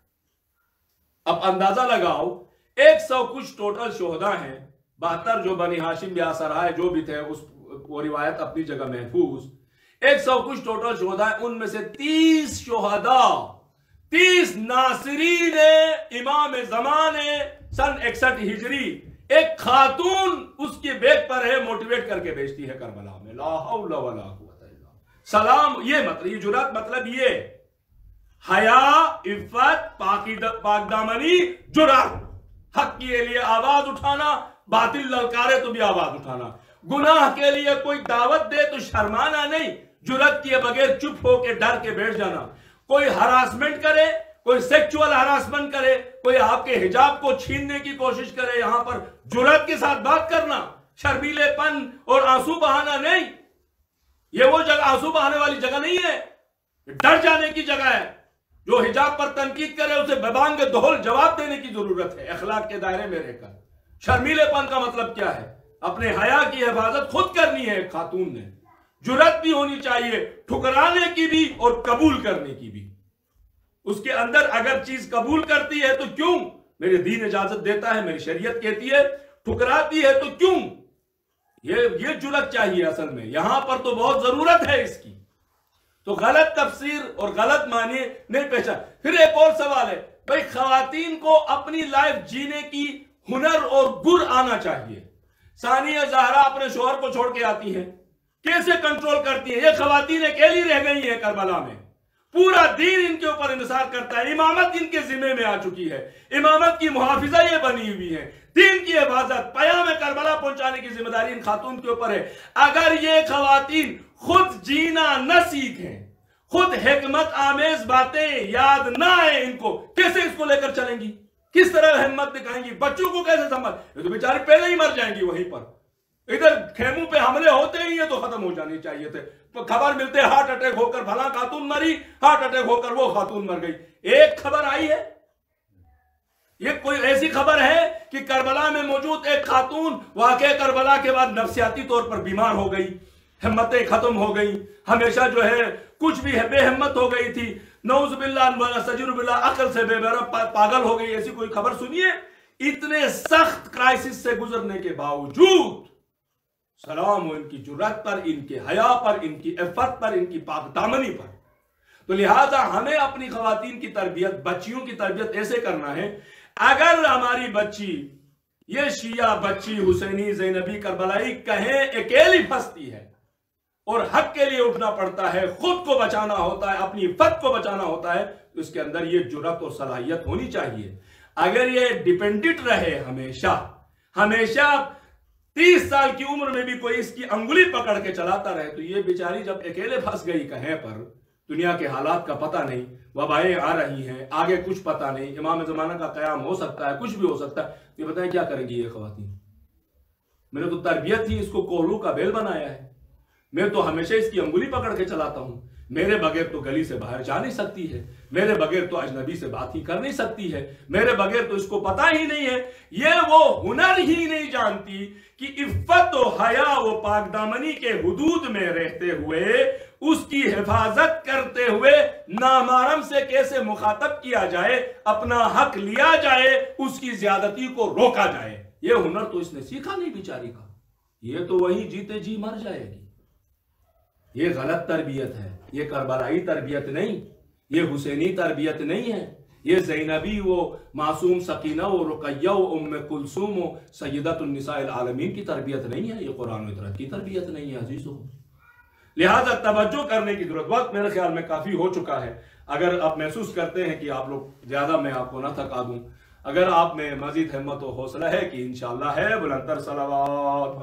अकबर। अब अंदाजा लगाओ, 100 कुछ टोटल शोहदा हैं, 72 जो बनी हाशिम या सराय जो भी थे, उस वो रिवायत अपनी जगह महफूज। 100 कुछ टोटल शोहदा है, उनमें से 30 शोहदा, 30 नासिरीन इमाम ज़माने सन 61 हिजरी, एक खातून उसके बेग पर है, मोटिवेट करके भेजती है करबला में। ला हौला वला कुव्वता इल्ला। सलाम, ये मतलब, ये जुरात मतलब ये हया, इफ्फत, पाकदामनी, जुरात, हक के लिए आवाज उठाना, बातिल ललकारे तो भी आवाज उठाना, गुनाह के लिए कोई दावत दे तो शर्माना नहीं, जुरत किए बगैर चुप होकर डर के बैठ जाना। कोई हरासमेंट करे, कोई सेक्सुअल हरासमेंट करे, कोई आपके हिजाब को छीनने की कोशिश करे, यहां पर जुरत के साथ बात करना, शर्मीलेपन और आंसू बहाना नहीं। ये वो जगह, आंसू बहाने वाली जगह नहीं है, डर जाने की जगह है। जो हिजाब पर तनकीद करे उसे बेबांग दोहल जवाब देने की जरूरत है। अखलाक के दायरे में रहकर शर्मीलेपन का मतलब क्या है? अपने हया की हिफाजत खुद करनी है। एक खातून ने जुर्रत भी होनी चाहिए ठुकराने की भी और कबूल करने की भी। उसके अंदर अगर चीज कबूल करती है तो क्यों? मेरे दीन इजाजत देता है, मेरी शरीयत कहती है। ठुकराती है तो क्यों? ये जुर्रत चाहिए असल में। यहां पर तो बहुत जरूरत है इसकी। तो गलत तफसीर और गलत माने नहीं पहचान। फिर एक और सवाल है भाई, खवातीन को अपनी लाइफ जीने की हुनर और गुर आना चाहिए। सानिया ज़हरा अपने शोहर को छोड़ के आती हैं, कैसे कंट्रोल करती हैं? ये खवातीन अकेली रह गई हैं करबला में। पूरा दीन इनके ऊपर इंतजार करता है। इमामत इनके जिम्मे में आ चुकी है। इमामत की मुहाफिजा ये बनी हुई है। दीन की हिफाजत पयाम करबला पहुंचाने की जिम्मेदारी इन खातून के ऊपर है। अगर ये खवातीन खुद जीना न सीखें, खुद हिकमत आमेज बातें याद ना आए इनको, कैसे इसको लेकर चलेंगी? किस तरह हिम्मत दिखाएंगी? बच्चों को कैसे संभाल? ये तो बेचारे पहले ही मर जाएंगी वहीं पर। इधर खेमों पे हमले होते ही है तो खत्म हो जाने चाहिए थे। तो खबर मिलते हार्ट अटैक होकर फला खातून मरी, हार्ट अटैक होकर वो खातून मर गई। एक खबर आई है? ये कोई ऐसी खबर है कि करबला में मौजूद एक खातून वाकई करबला के बाद नफ्सियाती तौर पर बीमार हो गई, हिम्मतें खत्म हो गई, हमेशा जो है कुछ भी है बेहिम्मत हो गई थी, नौजुबिल्लाह सजुबिल्लाह अकल से बेबरा पागल हो गई, ऐसी कोई खबर सुनिए? इतने सख्त क्राइसिस से गुजरने के बावजूद सलाम हो इनकी जुर्रत पर, इनके हया पर, इनकी इफ़्फ़त पर, इनकी पाकदामनी पर। तो लिहाजा हमें अपनी खवातीन की तरबियत, बच्चियों की तरबियत ऐसे करना है। अगर हमारी बच्ची, ये शिया बच्ची हुसैनी ज़ैनबी करबलाई कहें अकेली फंसती है और हक के लिए उठना पड़ता है, खुद को बचाना होता है, अपनी इफ़्फ़त को बचाना होता है, तो इसके अंदर ये जुर्रत और सलाहियत होनी चाहिए। अगर ये डिपेंडेंट रहे हमेशा 30 साल की उम्र में भी कोई इसकी अंगुली पकड़ के चलाता रहे, तो ये बेचारी जब अकेले फंस गई कहीं पर, दुनिया के हालात का पता नहीं, वबाएं आ रही हैं, आगे कुछ पता नहीं, इमाम ज़माना का क़याम हो सकता है, कुछ भी हो सकता है, ये बताएं क्या करेंगी ये ख़वातीन? मैंने तो तरबियत ही इसको कोहलू का बेल बनाया है। मैं तो हमेशा इसकी अंगुली पकड़ के चलाता हूं। मेरे बगैर तो गली से बाहर जा नहीं सकती है, मेरे बगैर तो अजनबी से बात ही कर नहीं सकती है, मेरे बगैर तो इसको पता ही नहीं है, ये वो हुनर ही नहीं जानती कि इफ़्फ़त व हया व पाकदामनी के हुदूद में रहते हुए, उसकी हिफाजत करते हुए नामारम से कैसे मुखातब किया जाए, अपना हक लिया जाए, उसकी ज्यादती को रोका जाए। ये हुनर तो इसने सीखा नहीं बेचारी का। ये तो वही जीते जी मर जाएगी। ये गलत तरबियत है, ये करबलाई तरबियत नहीं, ये हुसैनी तरबियत नहीं है, ये ज़ैनबी वो मासूम सकीना वो रुकैया वो उम्मे कुलसूम वो सय्यदतुन निसाइल आलमीन की तरबियत नहीं है, ये कुरान व इतरात की तरबियत नहीं है अजीजों। लिहाजा तवज्जो करने की जरूरत। वक्त मेरे ख्याल में काफी हो चुका है। अगर आप महसूस करते हैं कि आप लोग ज्यादा मैं आपको ना थका दूं, अगर आप में मजीद हिम्मत और हौसला है कि इंशाअल्लाह है बुलंदतर सलावत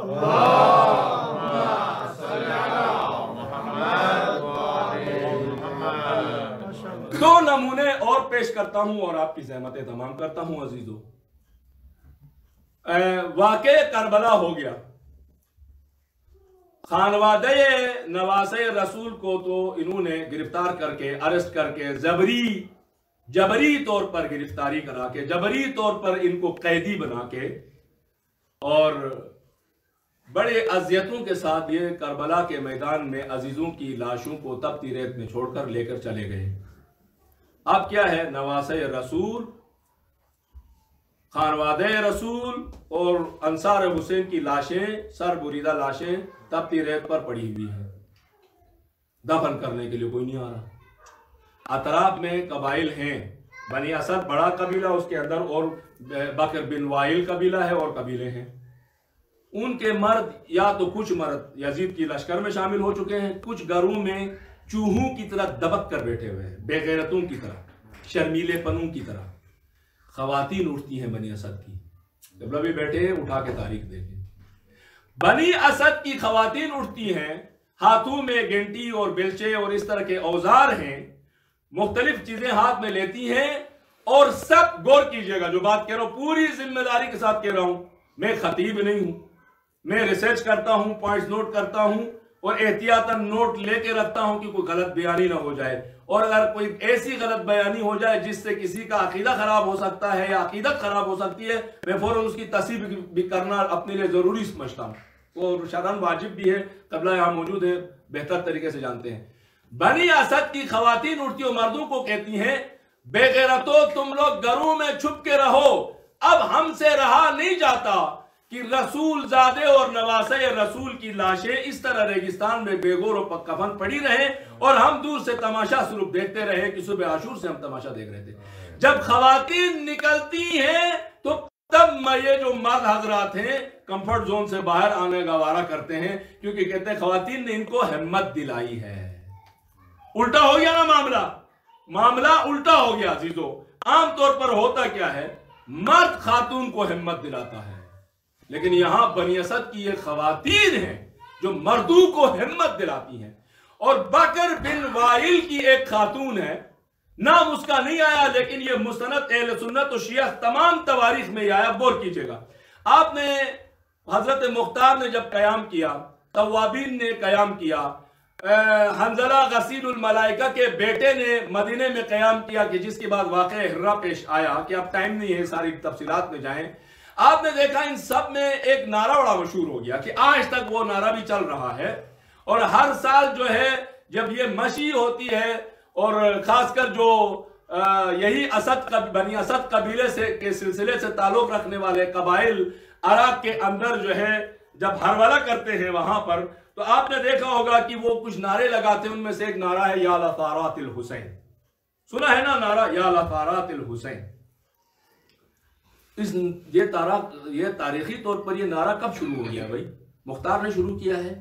दो नमूने और पेश करता हूं और आपकी ज़हमतें तमाम करता हूं अजीजों। वाक़े करबला हो गया, खानवादे नवासे रसूल को तो इन्होंने गिरफ्तार करके, अरेस्ट करके, जबरी तौर पर गिरफ्तारी करा के, जबरी तौर पर इनको कैदी बना के और बड़े अजियतों के साथ ये करबला के मैदान में अजीजों की लाशों को तपती रेत में छोड़कर लेकर चले गए। अब क्या है, नवासे रसूल, खानवादे रसूल और अंसार हुसैन की लाशें, सर बुरीदा लाशें तपती रेत पर पड़ी हुई है। दफन करने के लिए कोई नहीं आ रहा। अतराफ में कबाइल हैं, बनी असद बड़ा कबीला, उसके अंदर और बकर बिन वाइल कबीला है और कबीले हैं। उनके मर्द या तो कुछ मर्द यजीद की लश्कर में शामिल हो चुके हैं, कुछ घरों में चूहों की तरह दबक कर बैठे हुए हैं, बेगैरतों की तरह, शर्मीलेपनों की तरह। खवातीन उठती हैं बनी असद की, जब भी बैठे हैं उठा के तारीख देखें। बनी असद की खवातीन उठती हैं, हाथों में गेंटी और बेलचे और इस तरह के औजार हैं, मुख्तलिफ चीजें हाथ में लेती हैं और सब गौर कीजिएगा जो बात कह रहा हूं पूरी जिम्मेदारी के साथ कह रहा हूं। मैं खतीब नहीं हूं, मैं रिसर्च करता हूं, पॉइंट्स नोट करता हूं और एहतियातन नोट लेके रखता हूं कि कोई गलत बयानी ना हो जाए। और अगर कोई ऐसी गलत बयानी हो जाए जिससे किसी का अकीदा खराब हो सकता है या अकीदत खराब हो सकती है, मैं फौरन उसकी तस्दीक भी करना अपने लिए जरूरी समझता हूँ, और शरअन वाजिब भी है। क़िबला यहाँ मौजूद है, बेहतर तरीके से जानते हैं। बनी असद की खवातीन उड़ती और मर्दों को कहती हैं, बेगैरतो तुम लोग घरों में छुप के रहो, अब हमसे रहा नहीं जाता कि रसूल ज़ादे और नवासे रसूल की लाशें इस तरह रेगिस्तान में बेगौर और कफन पड़ी रहे और हम दूर से तमाशा स्वरूप देखते रहे कि सुबह आशूर से हम तमाशा देख रहे थे। जब खवातीन निकलती हैं तो तब ये जो मर्द हजरात हैं कंफर्ट जोन से बाहर आने गवारा करते हैं, क्योंकि कहते हैं खवातीन ने इनको हिम्मत दिलाई है। उल्टा हो गया ना मामला उल्टा हो गया अजीजों। आमतौर पर होता क्या है, मर्द खातून को हिम्मत दिलाता है, लेकिन यहां बनी असद की ये खवातीन हैं जो मर्दों को हिम्मत दिलाती हैं। और बकर बिन वाइल की एक खातून है, नाम उसका नहीं आया, लेकिन ये मुस्तनद अहले सुन्नत और शिया तमाम तवारीख में आया। गौर कीजिएगा, आपने हजरत मुख्तार ने जब कयाम किया, तवाबीन ने कयाम किया, हंजला गसीलुल मलाइका के बेटे ने मदीने में कयाम किया, कि जिसके बाद वाक़या हिर्रा पेश आया, कि अब टाइम नहीं है सारी तफसीलात में जाएं। आपने देखा इन सब में एक नारा बड़ा मशहूर हो गया कि आज तक वो नारा भी चल रहा है, और हर साल जो है जब ये मशी होती है, और खासकर जो यही बनी असद कबीले से के सिलसिले से ताल्लुक रखने वाले कबाइल अरब के अंदर जो है जब हरवला करते हैं वहां पर, तो आपने देखा होगा कि वो कुछ नारे लगाते हैं। उनमें से एक नारा है या लतारातिल हुसैन, सुना है ना नारा, या लतारातिल हुसैन। ये तारीखी तौर पर ये नारा कब शुरू हो गया भाई? मुख्तार ने शुरू किया है।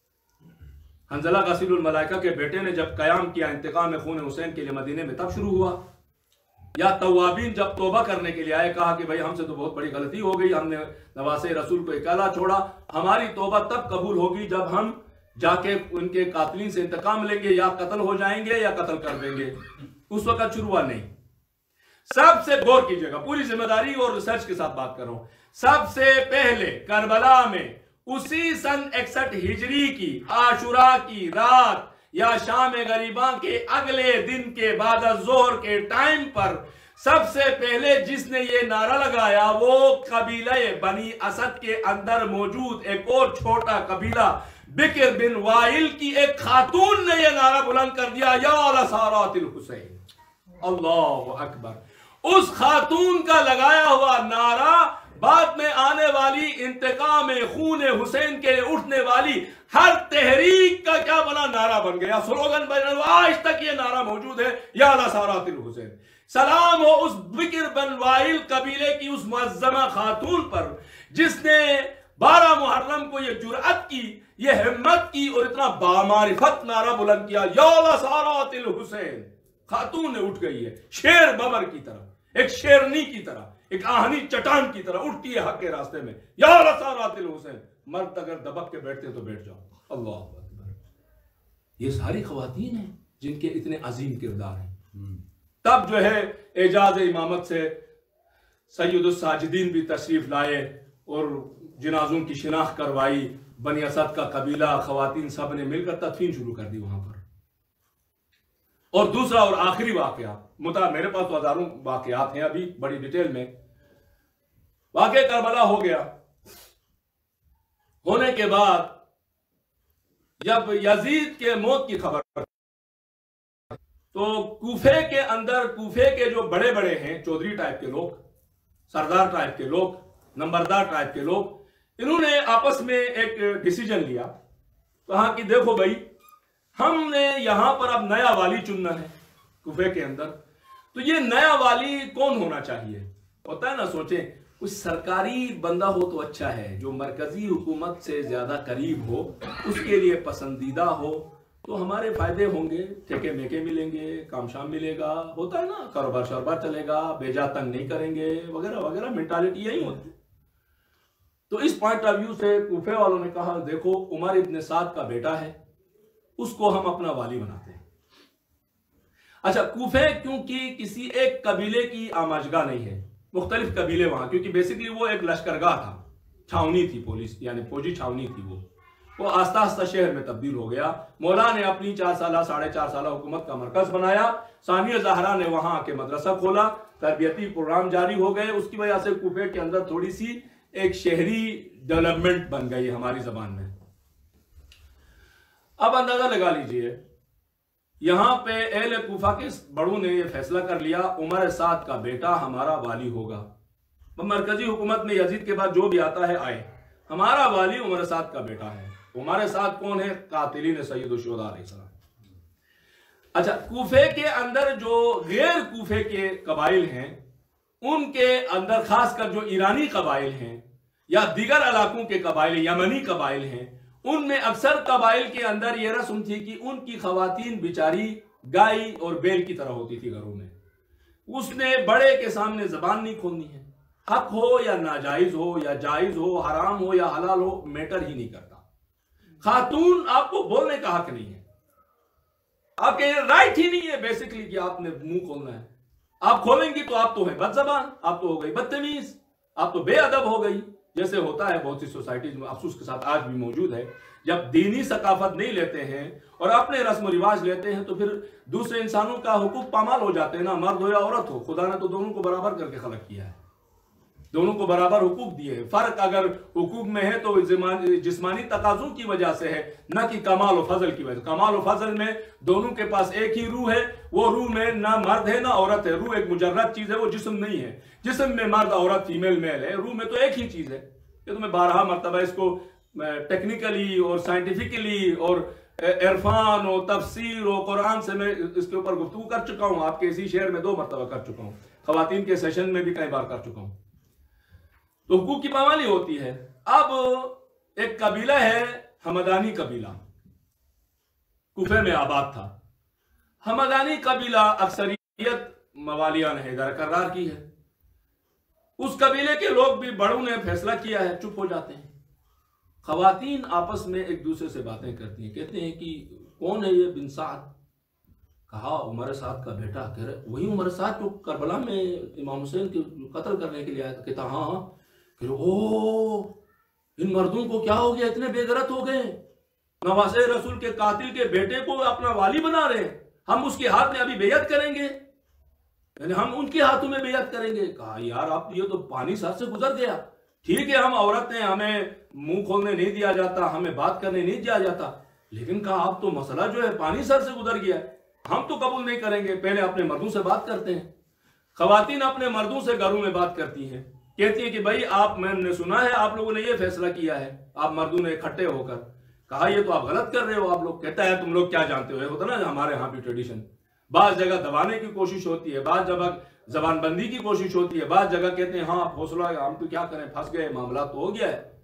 हंजला गसीलुल मलाइका के बेटे ने जब कयाम किया इंतकाम में खून हुसैन के लिए मदीने में, तब शुरू हुआ। या तवाबीन जब तौबा करने के लिए आए, कहा कि भाई हमसे तो बहुत बड़ी गलती हो गई, हमने नवासे रसूल को अकेला छोड़ा, हमारी तौबा तब कबूल होगी जब हम जाके उनके कातिलीन से इंतकाम लेंगे, या कत्ल हो जाएंगे या कत्ल कर देंगे। उस वक्त शुरू हुआ नहीं। सबसे गौर कीजिएगा, पूरी जिम्मेदारी और रिसर्च के साथ बात कर रहा हूं। सबसे पहले करबला में उसी सन 61 हिजरी की आशुरा की रात या शाम गरीबा के अगले दिन के बाद जोहर के टाइम पर सबसे पहले जिसने ये नारा लगाया वो कबीला बनी असद के अंदर मौजूद एक और छोटा कबीला बिकर बिन वाइल की एक खातून ने यह नारा बुलंद कर दिया, या लसारातिल हुसैन। अल्लाह अकबर। उस खातून का लगाया हुआ नारा बाद में आने वाली इंतकाम खून हुसैन के उठने वाली हर तहरीक का क्या बना, नारा बन गया, स्लोगन बन गया। आज तक ये नारा मौजूद है, या लसारातिल हुसैन। सलाम हो उस बिकर बिन वाइल कबीले की उस मुअज्जमा खातून पर जिसने 12 मुहर्रम को ये जुर्अत की, ये हिम्मत की और इतना बामारिफत नारा बुलंद किया, या लसारातिल हुसैन। खातून ने उठ गई है, शेर बबर की तरह, एक शेरनी की तरह, एक आहनी चट्टान की तरह उठती है हक के रास्ते में, या लसारातिल हुसैन। मर्द अगर दबक के बैठते तो बैठ जाओ। अल्लाह अकबर। ये सारी खवातीन हैं जिनके इतने अजीम किरदार हैं। तब जो है एजाज इमामत से सैयदुस साजिदीन भी तशरीफ लाए और जनाजों की शिनाख्त करवाई। बनी असद का कबीला, खवातीन सब ने मिलकर तदफीन शुरू कर दी वहां पर। और दूसरा और आखिरी वाकया, मेरे पास तो हजारों वाकयात हैं अभी बड़ी डिटेल में। वाकया करबला हो गया, होने के बाद जब यजीद के मौत की खबर, तो कूफे के अंदर, कूफे के जो बड़े बड़े हैं, चौधरी टाइप के लोग, सरदार टाइप के लोग, नंबरदार टाइप के लोग, इन्होंने आपस में एक डिसीजन लिया। कहा कि देखो भाई, हमने यहां पर अब नया वाली चुनना है कूफे के अंदर, तो ये नया वाली कौन होना चाहिए? होता है ना, सोचें कुछ सरकारी बंदा हो तो अच्छा है, जो मरकजी हुकूमत से ज्यादा करीब हो, उसके लिए पसंदीदा हो, तो हमारे फायदे होंगे, ठेके मेके मिलेंगे, काम शाम मिलेगा, होता है ना, कारोबार शारोबार चलेगा, बेजा तंग नहीं करेंगे, वगैरह वगैरह मेंटालिटी यही होती है। तो इस पॉइंट ऑफ व्यू से कूफे वालों ने कहा, देखो उमर इब्न साद का बेटा है, उसको हम अपना वाली बनाते हैं। अच्छा, कूफे क्योंकि किसी एक कबीले की आमाजगाह नहीं है, मुख्तलिफ कबीले वहां, क्योंकि बेसिकली वो एक लश्करगाह था, छावनी थी, पुलिस यानी फौजी छावनी थी वो। वो आस्ता आस्ता शहर में तब्दील हो गया। मौला ने अपनी 4 साल 4.5 साल हुकूमत का मरकज बनाया। सानिया ज़हरा ने वहां आके मदरसा खोला, तरबियती प्रोग्राम जारी हो गए। उसकी वजह से कूफे के अंदर थोड़ी सी एक शहरी डेवलपमेंट बन गई हमारी जबान में। अब अंदाजा लगा लीजिए, यहां पे अहले कूफा के बड़ों ने यह फैसला कर लिया, उमर साद का बेटा हमारा वाली होगा। मरकजी हुकूमत में यजीद के बाद जो भी आता है आए, हमारा वाली उमर साद का बेटा है। उमर साद कौन है? कातिलीन सय्यदुश शुहदा अलैहिस्सलाम। अच्छा, कूफे के अंदर जो गैर कूफे के कबाइल हैं, उनके अंदर खासकर जो ईरानी कबाइल हैं या दीगर इलाकों के कबाइल, यमनी कबाइल हैं, उनमें अक्सर कबाइल के अंदर यह रस्म थी कि उनकी खवातीन बिचारी गाय और बैल की तरह होती थी घरों में। उसने बड़े के सामने जबान नहीं खोलनी है। हक हो या नाजायज हो या जायज हो, हराम हो या हलाल हो, मैटर ही नहीं करता। खातून आपको बोलने का हक नहीं है, आपके राइट ही नहीं है बेसिकली कि आपने मुंह खोलना है। आप खोलेंगी तो आप तो है बदजबान, आप तो हो गई बदतमीज, आप तो बेअदब हो गई। जैसे होता है बहुत सी सोसाइटीज में, अफसोस के साथ आज भी मौजूद है, जब दीनी सकाफत नहीं लेते हैं और अपने रस्म रिवाज लेते हैं तो फिर दूसरे इंसानों का हुकूक पामाल हो जाते हैं ना, मर्द हो या औरत हो। खुदा ने तो दोनों को बराबर करके खलक किया है, दोनों को बराबर हुकूक दिए हैं। फर्क अगर हुकूक में है तो जिस्मानी तकाजों की वजह से है, न कि कमाल और फजल की वजह। कमाल और फजल में दोनों के पास एक ही रूह है, वो रूह में ना मर्द है ना औरत है। रूह एक मुजर्रद चीज है, वो जिस्म नहीं है। जिस्म में मर्द औरत फीमेल मेल है, रूह में तो एक ही चीज है। ये तो मैं 12 मरतबा इसको टेक्निकली और साइंटिफिकली और इरफान और तफसीर और कुरान से मैं इसके ऊपर गुफ्तगू कर चुका हूं। आपके इसी शहर में 2 मरतबा कर चुका हूं, खवातीन के सेशन में भी कई बार कर चुका हूं। तो हुकूक की पामाली होती है। अब एक कबीला है हमदानी कबीला, कूफे में आबाद था। हमदानी कबीला अक्सरियत मवालियान हैदर करार की है। उस कबीले के लोग भी बड़ों ने फैसला किया है, चुप हो जाते हैं। खवातीन आपस में एक दूसरे से बातें करती हैं, कहते हैं कि कौन है ये बिन साद? कहा उमर साद का बेटा। कह रहे वही उमर साद जो करबला में इमाम हुसैन के कत्ल करने के लिए आया था। कहता हाँ। कह रहे ओ, इन मर्दों को क्या हो गया, इतने बेगरत हो गए, नवासे रसूल के कातिल के बेटे को अपना वाली बना रहे, हम उसके हाथ में अभी बेयत करेंगे, यानी हम उनके हाथों में बेयत करेंगे। कहा यार आप, ये तो पानी सर से गुजर गया। ठीक है हम औरत हैं, हमें मुंह खोलने नहीं दिया जाता, हमें बात करने नहीं दिया जाता, लेकिन कहा आप तो मसला जो है पानी सर से गुजर गया, हम तो कबूल नहीं करेंगे, पहले अपने मर्दों से बात करते हैं। खवातीन अपने मर्दों से घरों में बात करती हैं, कहती है कि भाई आप, मैंने सुना है आप लोगों ने ये फैसला किया है, आप मर्दों ने इकट्ठे होकर। कहा ये तो आप गलत कर रहे हो आप लोग। कहता है तुम लोग क्या जानते हो, ये होता ना हमारे यहाँ भी ट्रेडिशन, बाज जगह दबाने की कोशिश होती है, बाज जगह जबानबंदी की कोशिश होती है, बाज जगह कहते हैं हाँ आप हौसला है, हम तो क्या करें, फंस गए, मामला तो हो गया है।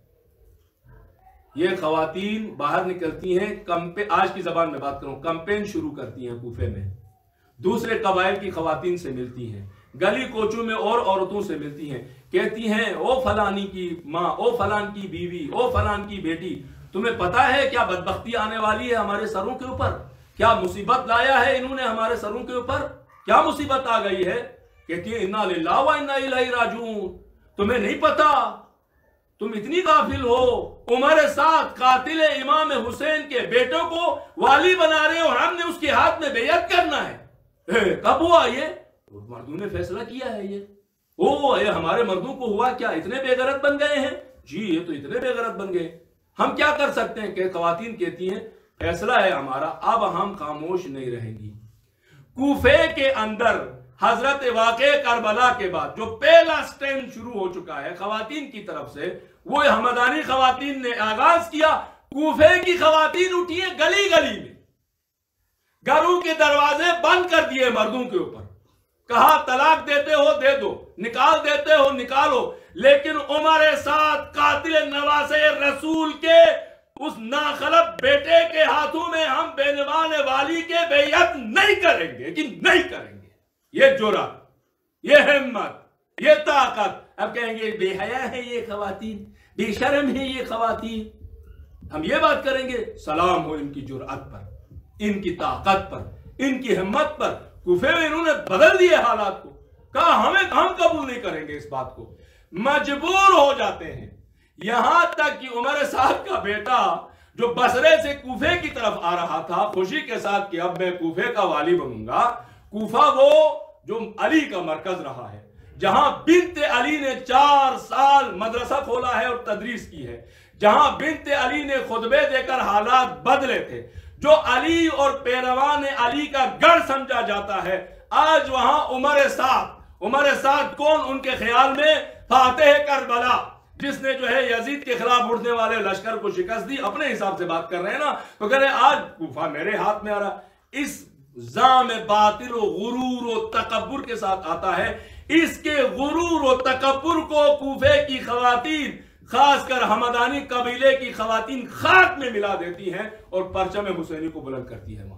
ये खवातीन बाहर निकलती हैं, आज की जबान में बात करूं, कैंपेन शुरू करती हैं कूफे में, दूसरे कबाइल की खवातीन से मिलती हैं, गली कोचों में और औरतों से मिलती हैं, कहती हैं ओ फलानी की माँ, ओ फलान की बीवी, ओ फलान की बेटी, तुम्हें पता है क्या बदबख्ती आने वाली है हमारे सरों के ऊपर, क्या मुसीबत लाया है इन्होंने हमारे सरों के ऊपर, क्या मुसीबत आ गई है। कहती है इन्ना लिल्लाहि व इन्ना इलैहि राजिऊन, तुम्हें नहीं पता, तुम इतनी गाफिल हो, उमर साद कातिल इमाम हुसैन के बेटों को वाली बना रहे हो और हमने उसके हाथ में बेयत करना है। कब हुआ ये? मर्दों ने फैसला किया है ये। ओ ये हमारे मर्दों को हुआ क्या, इतने बेगरत बन गए हैं? जी ये तो इतने बेगरत बन गए, हम क्या कर सकते हैं। कि खवातीन कहती हैं फैसला है हमारा, अब हम खामोश नहीं रहेंगी। कूफे के अंदर हजरत वाक़े करबला के बाद जो पहला स्टैंड शुरू हो चुका है खवातीन की तरफ से, वो हमदानी खवातीन ने आगाज किया। कूफे की खवातीन उठी है गली गली में, घरों के दरवाजे बंद कर दिए मर्दों के ऊपर, कहा तलाक देते हो दे दो, निकाल देते हो निकालो, लेकिन उमर साद कातिल नवासे रसूल के उस नाखलत बेटे के हाथों में हम बेनवाने वाली के बेयत नहीं करेंगे, कि नहीं करेंगे। ये जुर्रत, ये हिम्मत, ये ताकत। अब कहेंगे बेहया है ये खवातीन, बेशर्म है ये खवातीन, हम ये बात करेंगे सलाम हो इनकी जुर्रत पर, इनकी ताकत पर, इनकी हिम्मत पर। कूफे में इन्होंने बदल दिए हालात को, कहा हम कबूल नहीं करेंगे इस बात को, मजबूर हो जाते हैं। यहां तक कि उमर साद का बेटा जो बसरे से कूफे की तरफ आ रहा था खुशी के साथ कि अब मैं कूफे का वाली बनूंगा। कूफा वो जो अली का मरकज रहा है, जहां बिन्ते अली ने 4 साल मदरसा खोला है और तदरीस की है, जहां बिन्ते अली ने खुतबे देकर हालात बदले थे, जो अली और पैरवान अली का गढ़ समझा जाता है, आज वहां उमर साद कौन उनके ख्याल में फातेह करबला, जिसने जो है यजीद के खिलाफ उठने वाले लश्कर को शिकस्त दी। अपने हिसाब से बात कर रहे हैं ना, तो कह रहे आज कूफा मेरे हाथ में आ रहा। इस जाम बातिल गुरूर और तकब्बुर के साथ आता है। इसके गुरूर और तकब्बुर को कूफे की खवातीन, खासकर हमदानी कबीले की खवातीन खाक में मिला देती हैं और परचम हुसैनी को बुलंद करती है वहां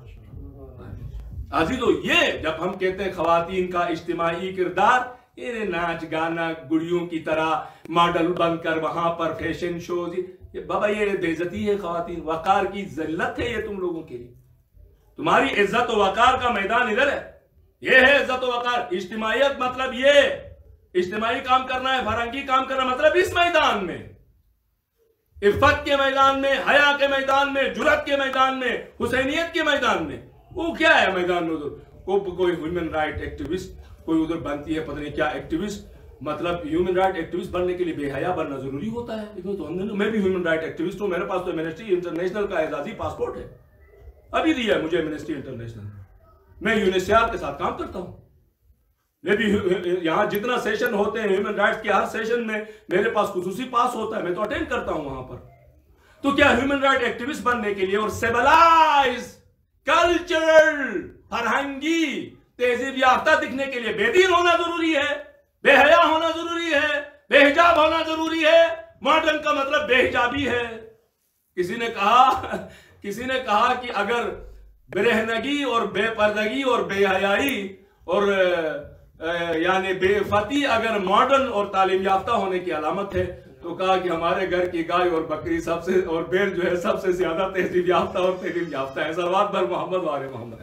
पर। अजीजों, ये जब हम कहते हैं खवातीन का इज्तिमाई किरदार, ये नाच गाना गुड़ियों की तरह मॉडल बनकर वहां पर फैशन शोज, ये बाबा ये बेइज्जती है खवातीन, वकार की जिल्लत है ये तुम लोगों के लिए। तुम्हारी इज्जत और वकार का मैदान इधर है, ये है इज्जत और वकार। इज्तिमाइयत मतलब ये इज्तिमाई काम करना है, फरंगी काम करना मतलब इस मैदान में, इफ्फत के मैदान में, हया के मैदान में, जुरत के मैदान में, हुसैनियत के मैदान में। वो क्या है मैदान में उधर कोई ह्यूमन राइट एक्टिविस्ट कोई उधर बनती है, पता नहीं क्या एक्टिविस्ट, मतलब ह्यूमन राइट एक्टिविस्ट बनने के लिए बेहया बनना जरूरी होता है। तो हमने, मैं भी ह्यूमन राइट एक्टिविस्ट हूं, मेरे पास तो एमनेस्टी इंटरनेशनल का एजाजी पासपोर्ट है, अभी दिया है मुझे एमनेस्टी इंटरनेशनल। मैं यूनिसियार के साथ काम करता हूं, मैं भी यहां जितना सेशन होते हैं ह्यूमन राइट्स के, हर सेशन में मेरे पास खुसूसी पास होता है, मैं तो अटेंड करता हूं वहां पर। तो क्या ह्यूमन राइट एक्टिविस्ट बनने के लिए और सिविलाइज कल्चरल फरहंगी तेजीब याफ्ता दिखने के लिए बेदीन होना जरूरी है, बेहया होना जरूरी है, बेहिजाब होना जरूरी है? मॉडर्न का मतलब बेहिजाबी है। किसी ने कहा कि अगर बेरहनगी और बेपर्दगी और बेहयाई और यानी बेफती अगर मॉडर्न और तालीम याफ्ता होने की अलामत है, तो कहा कि हमारे घर की गाय और बकरी सबसे और बैल जो है सबसे ज्यादा तहजीब याफ्ता और तालीम याफ्ता है। सलवात पर मोहम्मद वाले मोहम्मद।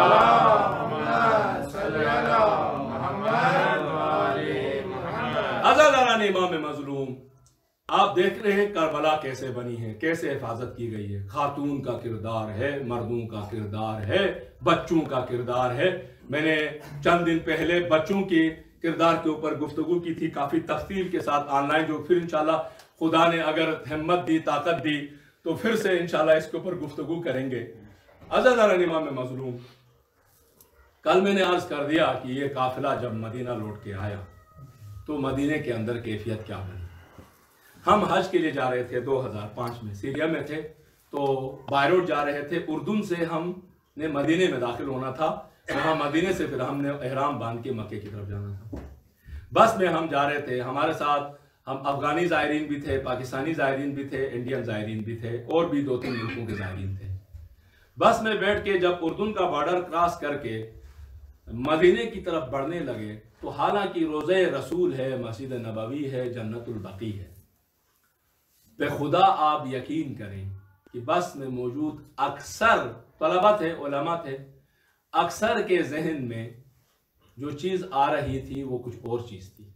अज़ादारान इमाम मज़लूम, आप देख रहे हैं करबला कैसे बनी है, कैसे हिफाजत की गई है। खातून का किरदार है, मर्दों का किरदार है, बच्चों का किरदार है। मैंने चंद दिन पहले बच्चों के किरदार के ऊपर गुफ्तगू की थी काफी तफसील के साथ ऑनलाइन, जो फिर इंशाल्लाह खुदा ने अगर हिम्मत दी, ताकत दी, तो फिर से इंशाल्लाह इसके ऊपर गुफ्तगू करेंगे। अज़ादारान इमाम मज़लूम, कल मैंने अर्ज कर दिया कि ये काफिला जब मदीना लौट के आया तो मदीने के अंदर कैफियत क्या बनी। हम हज के लिए जा रहे थे 2005 में, सीरिया में थे, तो बायरोट जा रहे थे। उर्दून से हमने मदीने में दाखिल होना था, वहां मदीने से फिर हमने एहराम बांध के मक्के की तरफ जाना था। बस में हम जा रहे थे, हमारे साथ हम अफगानी ज़ायरीन भी थे, पाकिस्तानी ज़ायरीन भी थे, इंडियन ज़ायरीन भी थे, और भी 2-3 मुल्कों के ज़ायरीन थे। बस में बैठ के जब उर्दून का बॉर्डर क्रॉस करके मदीने की तरफ बढ़ने लगे, तो हालांकि रोज़े रसूल है, मस्जिद नबवी है, जन्नतुल बकी है, बेखुदा आप यकीन करें कि बस में मौजूद अक्सर तलबा थे, उलमा थे, अक्सर के जहन में जो चीज आ रही थी वो कुछ और चीज थी।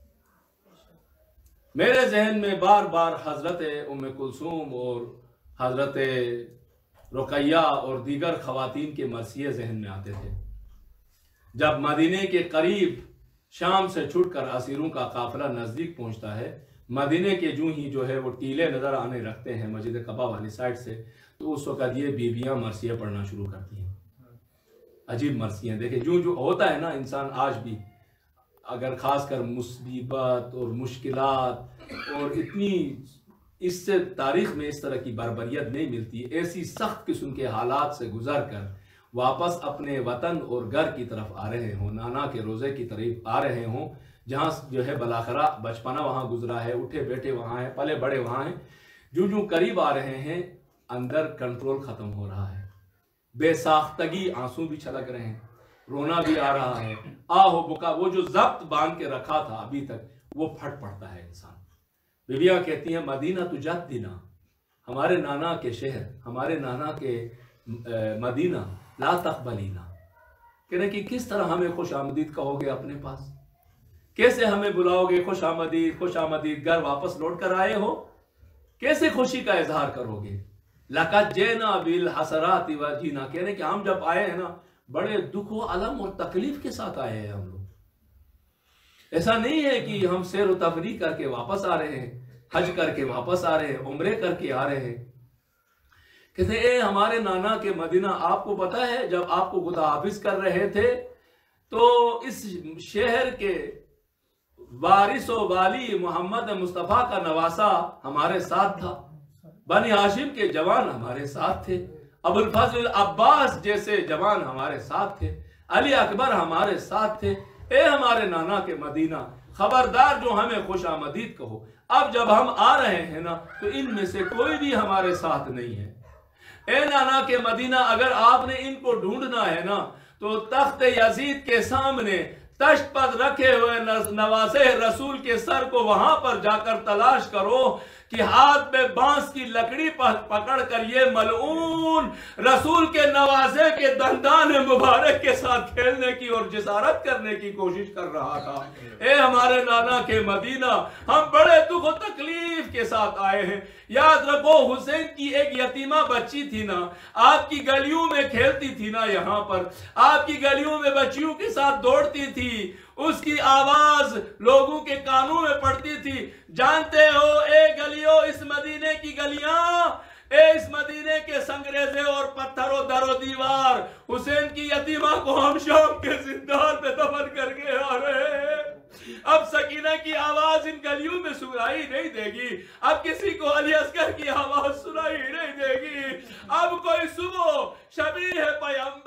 मेरे जहन में बार बार हजरत उम्मे कुलसूम और हजरत रुकैया और दीगर खवातीन के मरसिए जहन में आते थे। जब मदीने के करीब शाम से छुटकर असीरों का काफिला नजदीक पहुंचता है, मदीने के जूं ही जो है वो टीले नजर आने लगते हैं मस्जिद कबा वाली साइड से, तो उस वक्त ये बीबियां मरसिया पढ़ना शुरू करती हैं। अजीब मरसियां देखे, जो जो होता है ना इंसान आज भी, अगर खासकर मुसीबत और मुश्किलात और इतनी इससे तारीख में इस तरह की बर्बरियत नहीं मिलती, ऐसी सख्त किस्म के हालात से गुजर कर वापस अपने वतन और घर की तरफ आ रहे हों, नाना के रोज़े की तरफ आ रहे हों, जहाँ जो है बलाखरा बचपना वहाँ गुजरा है, उठे बैठे वहाँ है, पले बड़े वहाँ हैं, जो जो करीब आ रहे हैं अंदर कंट्रोल ख़त्म हो रहा है, बेसाख्तगी आंसू भी छलक रहे हैं, रोना भी आ रहा है, आहो बुका, वो जो जब्त बांध के रखा था अभी तक वो फट पड़ता है इंसान। बीबियाँ कहती हैं मदीना तो जद्दीना, हमारे नाना के शहर, हमारे नाना के मदीना, ला तक़बलीना, कह रहे कि किस तरह हमें खुश आमदीद कहोगे अपने पास, कैसे हमें बुलाओगे खुश आमदीद, खुश आमदीद, घर वापस लौट कर आए हो। कैसे खुशी का इजहार करोगे? लक़द जेना बिल हसराति वजीना, कहने कि हम जब आए हैं ना बड़े दुख व अलम और तकलीफ के साथ आए हैं हम लोग। ऐसा नहीं है कि हम सैर व तफरीह करके वापस आ रहे हैं, हज करके वापस आ रहे हैं, उम्रे करके आ रहे हैं। कहते ए हमारे नाना के मदीना, आपको पता है जब आपको खुदा हाफिज कर रहे थे तो इस शहर के वारिस व वाली मोहम्मद मुस्तफ़ा का नवासा हमारे साथ था, बनी हाशिम के जवान हमारे साथ थे, अबुल फजल अब्बास जैसे जवान हमारे साथ थे, अली अकबर हमारे साथ थे। ए हमारे नाना के मदीना, खबरदार जो हमें खुश आमदीद कहो। अब जब हम आ रहे हैं ना तो इनमें से कोई भी हमारे साथ नहीं है। ए नाना के मदीना, अगर आपने इनको ढूंढना है ना तो तख्त यजीद के सामने तश्त पर रखे हुए नवासे रसूल के सर को वहां पर जाकर तलाश करो कि हाथ में बांस की लकड़ी पकड़ कर ये मलऊन रसूल के नवासे के दंदान मुबारक के साथ खेलने की और जिसारत करने की कोशिश कर रहा था। ए हमारे नाना के मदीना, हम बड़े दुख और तकलीफ के साथ आए हैं। याद रखो, हुसैन की एक यतीमा बच्ची थी ना, आपकी गलियों में खेलती थी ना, यहाँ पर आपकी गलियों में बच्चियों के साथ दौड़ती थी, उसकी आवाज लोगों के कानों में पड़ती थी। जानते हो ए गलियों, इस मदीने की गलियां, इस मदीने के संगरेजे और पत्थरों दरो दीवार, हुसैन की यतीमा को हम शाम के जिंदान में दफन करके आ रहे हैं। अब सकीना की आवाज इन गलियों में सुनाई नहीं देगी, अब किसी को अली असगर की आवाज सुनाई नहीं देगी, अब कोई सुबह शबीह पैगंबर